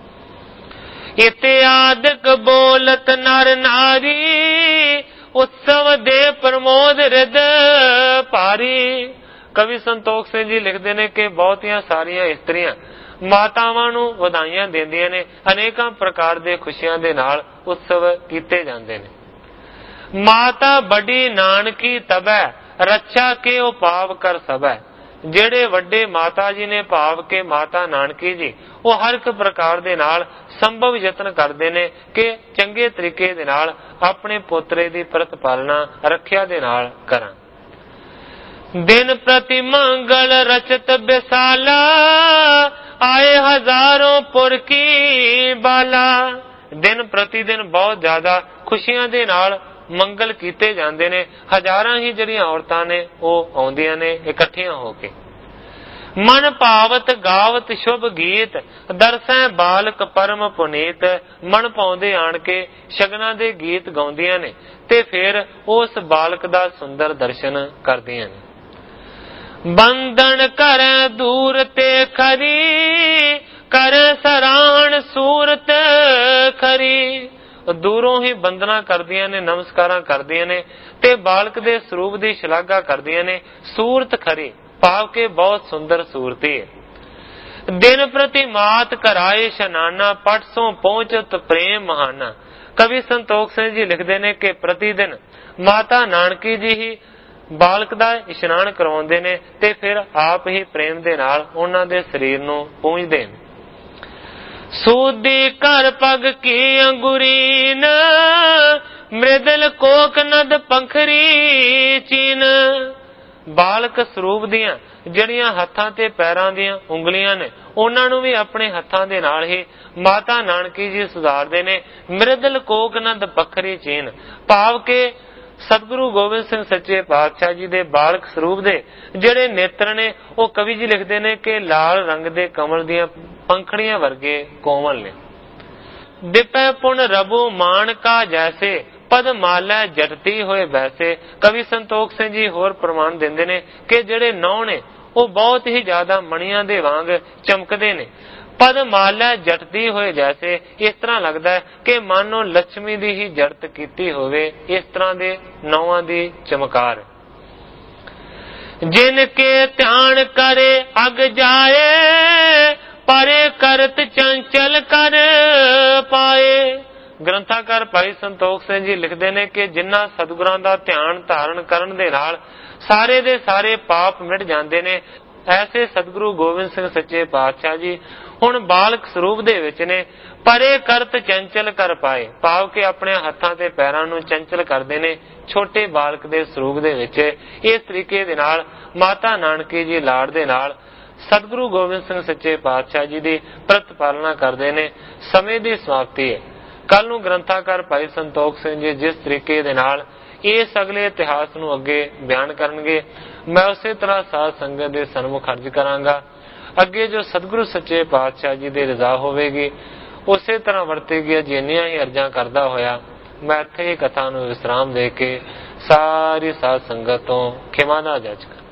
Speaker 1: ਇਤਿਆਦਿਕ ਬੋਲਤ ਨਰ ਨਾਰੀ, ਉਤਸਵ ਦੇ ਪ੍ਰਮੋਦ ਰਿਦ ਭਾਰੀ। ਕਵੀ ਸੰਤੋਖ ਸਿੰਘ ਜੀ ਲਿਖਦੇ ਨੇ ਕਿ ਬਹੁਤੀਆਂ ਸਾਰੀਆਂ ਇਸਤਰੀਆਂ ਮਾਤਾਵਾਂ ਨੂੰ ਵਧਾਈਆਂ ਦਿੰਦੀਆਂ ਨੇ, ਅਨੇਕਾਂ ਪ੍ਰਕਾਰ ਦੇ ਖੁਸ਼ੀਆਂ ਦੇ ਨਾਲ ਉਤਸਵ ਕੀਤੇ ਜਾਂਦੇ ਨੇ। ਮਾਤਾ ਬੜੀ ਨਾਨਕੀ ਤਬੈ, ਰੱਛਾ ਕੇ ਉਹ ਪਾਵ ਕਰ ਸਬੈ। ਜਿਹੜੇ ਵੱਡੇ ਮਾਤਾ ਜੀ ਨੇ ਭਾਵ ਕੇ ਮਾਤਾ ਨਾਨਕੀ ਜੀ, ਉਹ ਹਰ ਇੱਕ ਪ੍ਰਕਾਰ ਦੇ ਨਾਲ ਸੰਭਵ ਯਤਨ ਕਰਦੇ ਨੇ ਕਿ ਚੰਗੇ ਤਰੀਕੇ ਦੇ ਨਾਲ ਆਪਣੇ ਪੋਤਰੇ ਦੀ ਪ੍ਰਤਪਾਲਨਾ ਰੱਖਿਆ ਦੇ ਨਾਲ ਕਰਾਂ। ਦਿਨ ਪ੍ਰਤੀ ਮੰਗਲ ਰਚਤ ਬਿਸਾਲਾ, ਆਏ ਹਜ਼ਾरों ਪੁਰ ਕੀ ਬਾਲਾ। ਦਿਨ ਪ੍ਰਤੀ ਦਿਨ ਬਹੁਤ ਜ਼ਿਆਦਾ ਖੁਸ਼ੀਆਂ ਦੇ ਨਾਲ ਮੰਗਲ ਕੀਤੇ ਜਾਂਦੇ ਨੇ। ਹਜ਼ਾਰਾਂ ਹੀ ਜਿਹੜੀਆਂ ਔਰਤਾਂ ਨੇ ਉਹ ਆਉਂਦੀਆਂ ਨੇ ਇਕੱਠੀਆਂ ਹੋ ਕੇ। ਮਨ ਭਾਵਤ ਗਾਵਤ ਸ਼ੁਭ ਗੀਤ, ਦਰਸੈ ਬਾਲਕ ਪਰਮ ਪੁਨੀਤ। ਮਨ ਪਾਉਂਦੇ ਆਣ ਕੇ ਸ਼ਗਨਾਂ ਦੇ ਗੀਤ ਗਾਉਂਦੀਆਂ ਨੇ ਤੇ ਫਿਰ ਉਸ ਬਾਲਕ ਦਾ ਸੁੰਦਰ ਦਰਸ਼ਨ ਕਰਦੀਆਂ ਨੇ। ਬੰਧਨ ਕਰੈ ਦੂਰ ਤੇ ਖਰੀ, ਕਰੈ ਸਰਾਹਣ ਸੂਰਤ ਖਰੀ। ਦੂਰੋਂ ਹੀ ਬੰਦਨਾ ਕਰਦੀਆਂ ਨੇ, ਨਮਸਕਾਰਾਂ ਕਰਦੀਆਂ ਨੇ ਤੇ ਬਾਲਕ ਦੇ ਸਰੂਪ ਦੀ ਸ਼ਲਾਘਾ ਕਰਦੀਆਂ ਨੇ। ਸੂਰਤ ਖਰੀ ਭਾਵ ਕੇ ਬਹੁਤ ਸੁੰਦਰ ਸੂਰਤੀ ਹੈ। ਦਿਨ ਪ੍ਰਤੀ ਮਾਤ ਕਰਾਏ ਇਸ਼ਨਾਨਾ, ਪਟ ਸੋਂ ਪਹੁੰਚਤ ਪ੍ਰੇਮ ਮਹਾਨਾ। ਕਵੀ ਸੰਤੋਖ ਸਿੰਘ ਜੀ ਲਿਖਦੇ ਨੇ ਕਿ ਪ੍ਰਤੀ ਦਿਨ ਮਾਤਾ ਨਾਨਕੀ ਜੀ ਹੀ ਬਾਲਕ ਦਾ ਇਸ਼ਨਾਨ ਕਰਵਾਉਂਦੇ ਨੇ ਤੇ ਫਿਰ ਆਪ ਹੀ ਪ੍ਰੇਮ ਦੇ ਨਾਲ ਉਹਨਾਂ ਦੇ ਸਰੀਰ ਨੂੰ ਪੂੰਝਦੇ ਨੇ। ਸੂਦੀ ਘਰ ਪਗ ਕੀ ਅੰਗੁਰੀਨ, ਮ੍ਰਿਦਲ ਕੋਕ ਨਦ ਪੰਖਰੀ ਚੀਨ। ਬਾਲਕ ਸਰੂਪ ਦੀਆਂ ਜਿਹੜੀਆਂ ਹੱਥਾਂ ਤੇ ਪੈਰਾਂ ਦੀਆਂ ਉਂਗਲੀਆਂ ਨੇ, ਉਹਨਾਂ ਨੂੰ ਵੀ ਆਪਣੇ ਹੱਥਾਂ ਦੇ ਨਾਲ ਹੀ ਮਾਤਾ ਨਾਨਕੀ ਜੀ ਸੁਧਾਰਦੇ ਨੇ। ਮ੍ਰਿਦਲ ਕੋਕ ਨਦ ਪਖਰੀ ਚੀਨ ਭਾਵ ਕਿ ਸਤਿਗੁਰੂ ਗੋਬਿੰਦ ਸਿੰਘ ਸੱਚੇ ਪਾਤਸ਼ਾਹ ਜੀ ਦੇ ਬਾਲਕ ਸਰੂਪ ਦੇ ਜਿਹੜੇ ਨੇਤਰ ਨੇ, ਉਹ ਕਵੀ ਜੀ ਲਿਖਦੇ ਨੇ ਕਿ ਲਾਲ ਰੰਗ ਦੇ ਕਮਲ ਦੀਆਂ ਪੰਖੜੀਆਂ ਵਰਗੇ ਕੋਮਲ ਨੇ। ਦਿਪੈ ਪੁਨ ਰਬੂ ਮਾਨਕਾ ਜੈਸੇ, ਪਦ ਮਾਲੈ ਜਟਤੀ ਹੋਏ ਬੈਸੇ। ਕਵੀ ਸੰਤੋਖ ਸਿੰਘ ਜੀ ਹੋਰ ਪ੍ਰਮਾਣ ਦਿੰਦੇ ਨੇ ਕਿ ਜਿਹੜੇ ਨੌ ਨੇ ਉਹ ਬਹੁਤ ਹੀ ਜ਼ਿਆਦਾ ਮਣੀਆਂ ਦੇ ਵਾਂਗ ਚਮਕਦੇ ਨੇ। ਪਦ ਮਾਲੈ ਜਟਦੀ ਹੋਏ ਜੈਸੇ, ਇਸ ਤਰ੍ਹਾਂ ਲੱਗਦਾ ਹੈ ਕਿ ਮਾਨੋ ਲక్ష్ਮੀ ਦੀ ਹੀ ਜੜਤ ਕੀਤੀ ਹੋਵੇ। ਇਸ ਤਰ੍ਹਾਂ ਦੇ ਨੌਆਂ ਦੀ ਚਮਕਾਰ। ਜਿਨ ਕੇ ਧਿਆਨ ਕਰੇ ਅਗ ਜਾਏ, ਪਰੇ ਕਰਤ ਚੰਚਲ ਕਰ ਪਾਏ। ਗ੍ਰੰਥਾਕਾਰ ਭਾਈ ਸੰਤੋਖ ਸਿੰਘ ਜੀ ਲਿਖਦੇ ਨੇ ਕਿ ਜਿਨ੍ਹਾਂ ਸਤਿਗੁਰਾਂ ਦਾ ਧਿਆਨ ਧਾਰਨ ਕਰਨ ਦੇ ਨਾਲ ਸਾਰੇ ਦੇ ਸਾਰੇ ਪਾਪ ਮਿਟ ਜਾਂਦੇ ਨੇ, ਐਸੇ ਸਤਿਗੁਰੂ ਗੋਬਿੰਦ ਸਿੰਘ ਸੱਚੇ ਪਾਤਸ਼ਾਹ ਜੀ ਹੁਣ ਬਾਲਕ ਸਰੂਪ ਦੇ ਵਿੱਚ ਨੇ। ਪਰੇ ਕਰਤ ਚੰਚਲ ਕਰ ਪਾਏ ਭਾਵ ਕਿ ਆਪਣੇ ਹੱਥਾਂ ਤੇ ਪੈਰਾਂ ਨੂੰ ਚੰਚਲ ਕਰਦੇ ਨੇ ਛੋਟੇ ਬਾਲਕ ਦੇ ਸਰੂਪ ਦੇ ਵਿੱਚ। ਇਸ ਤਰੀਕੇ ਦੇ ਨਾਲ ਮਾਤਾ ਨਾਨਕੀ ਜੀ ਲਾੜ ਦੇ ਨਾਲ ਸਤਿਗੁਰੂ ਗੋਬਿੰਦ ਸਿੰਘ ਸੱਚੇ ਪਾਤਸ਼ਾਹ ਜੀ ਦੀ ਪ੍ਰਤਿਪਾਲਨਾ ਕਰਦੇ ਨੇ। ਸਮੇਂ ਦੀ ਸਮਾਪਤੀ ਹੈ। ਕੱਲ ਨੂੰ ਗ੍ਰੰਥਾਕਾਰ ਭਾਈ ਸੰਤੋਖ ਸਿੰਘ ਜੀ ਜਿਸ ਤਰੀਕੇ ਦੇ ਨਾਲ ਇਸ ਅਗਲੇ ਇਤਿਹਾਸ ਨੂੰ ਅੱਗੇ ਬਿਆਨ ਕਰਨਗੇ, ਮੈਂ ਉਸੇ ਤਰ੍ਹਾਂ ਸਾਧ ਸੰਗਤ ਦੇ ਸਨਮੁਖ ਅਰਜ ਕਰਾਂਗਾ। ਅੱਗੇ ਜੋ ਸਤਿਗੁਰੂ ਸੱਚੇ ਪਾਤਸ਼ਾਹ ਜੀ ਦੀ ਰਜ਼ਾ ਹੋਵੇਗੀ ਉਸੇ ਤਰ੍ਹਾਂ ਵਰਤੇਗੀ। ਜਿੰਨੀਆਂ ਹੀ ਅਰਜ਼ਾਂ ਕਰਦਾ ਹੋਇਆ ਮੈਂ ਇੱਥੇ ਹੀ ਕਥਾ ਨੂੰ ਵਿਸਰਾਮ ਦੇ ਕੇ ਸਾਰੀ ਸਾਧ ਸੰਗਤ ਤੋਂ ਖਿਮਾ ਦਾ ਜਾਚ ਕਰ।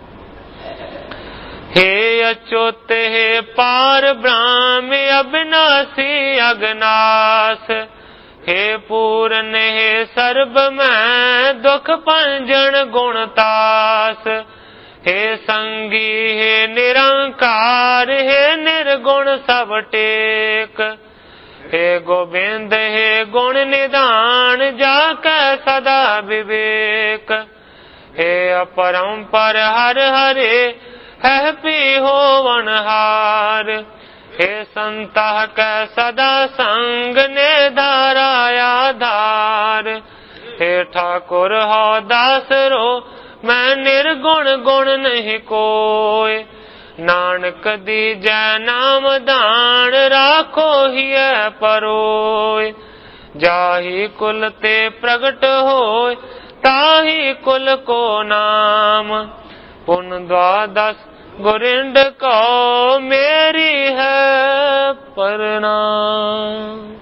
Speaker 1: हे अच्युत हे पार ब्रह्म अविनाशी अगनाश, हे पूर्ण हे सर्ब मैं दुख भंजन गुणतास। हे संगी हे निरंकार हे निर्गुण सब टेक। हे गोविंद हे गुण निधान जाकै सदा विवेक। हे अपरंपर हर हरे है पी होवनहार। हे संतः कै सदा संग ने धाराया धार। हे ठाकुर हो दासरो मैं निर्गुण गुण नहीं कोय। नानक दीजै नाम दान राखो हिय परोय। जाहि कुल ते प्रगट होय ताहि कुल को नाम। पुन द्वादश गुरिंड को मेरी है प्रणाम।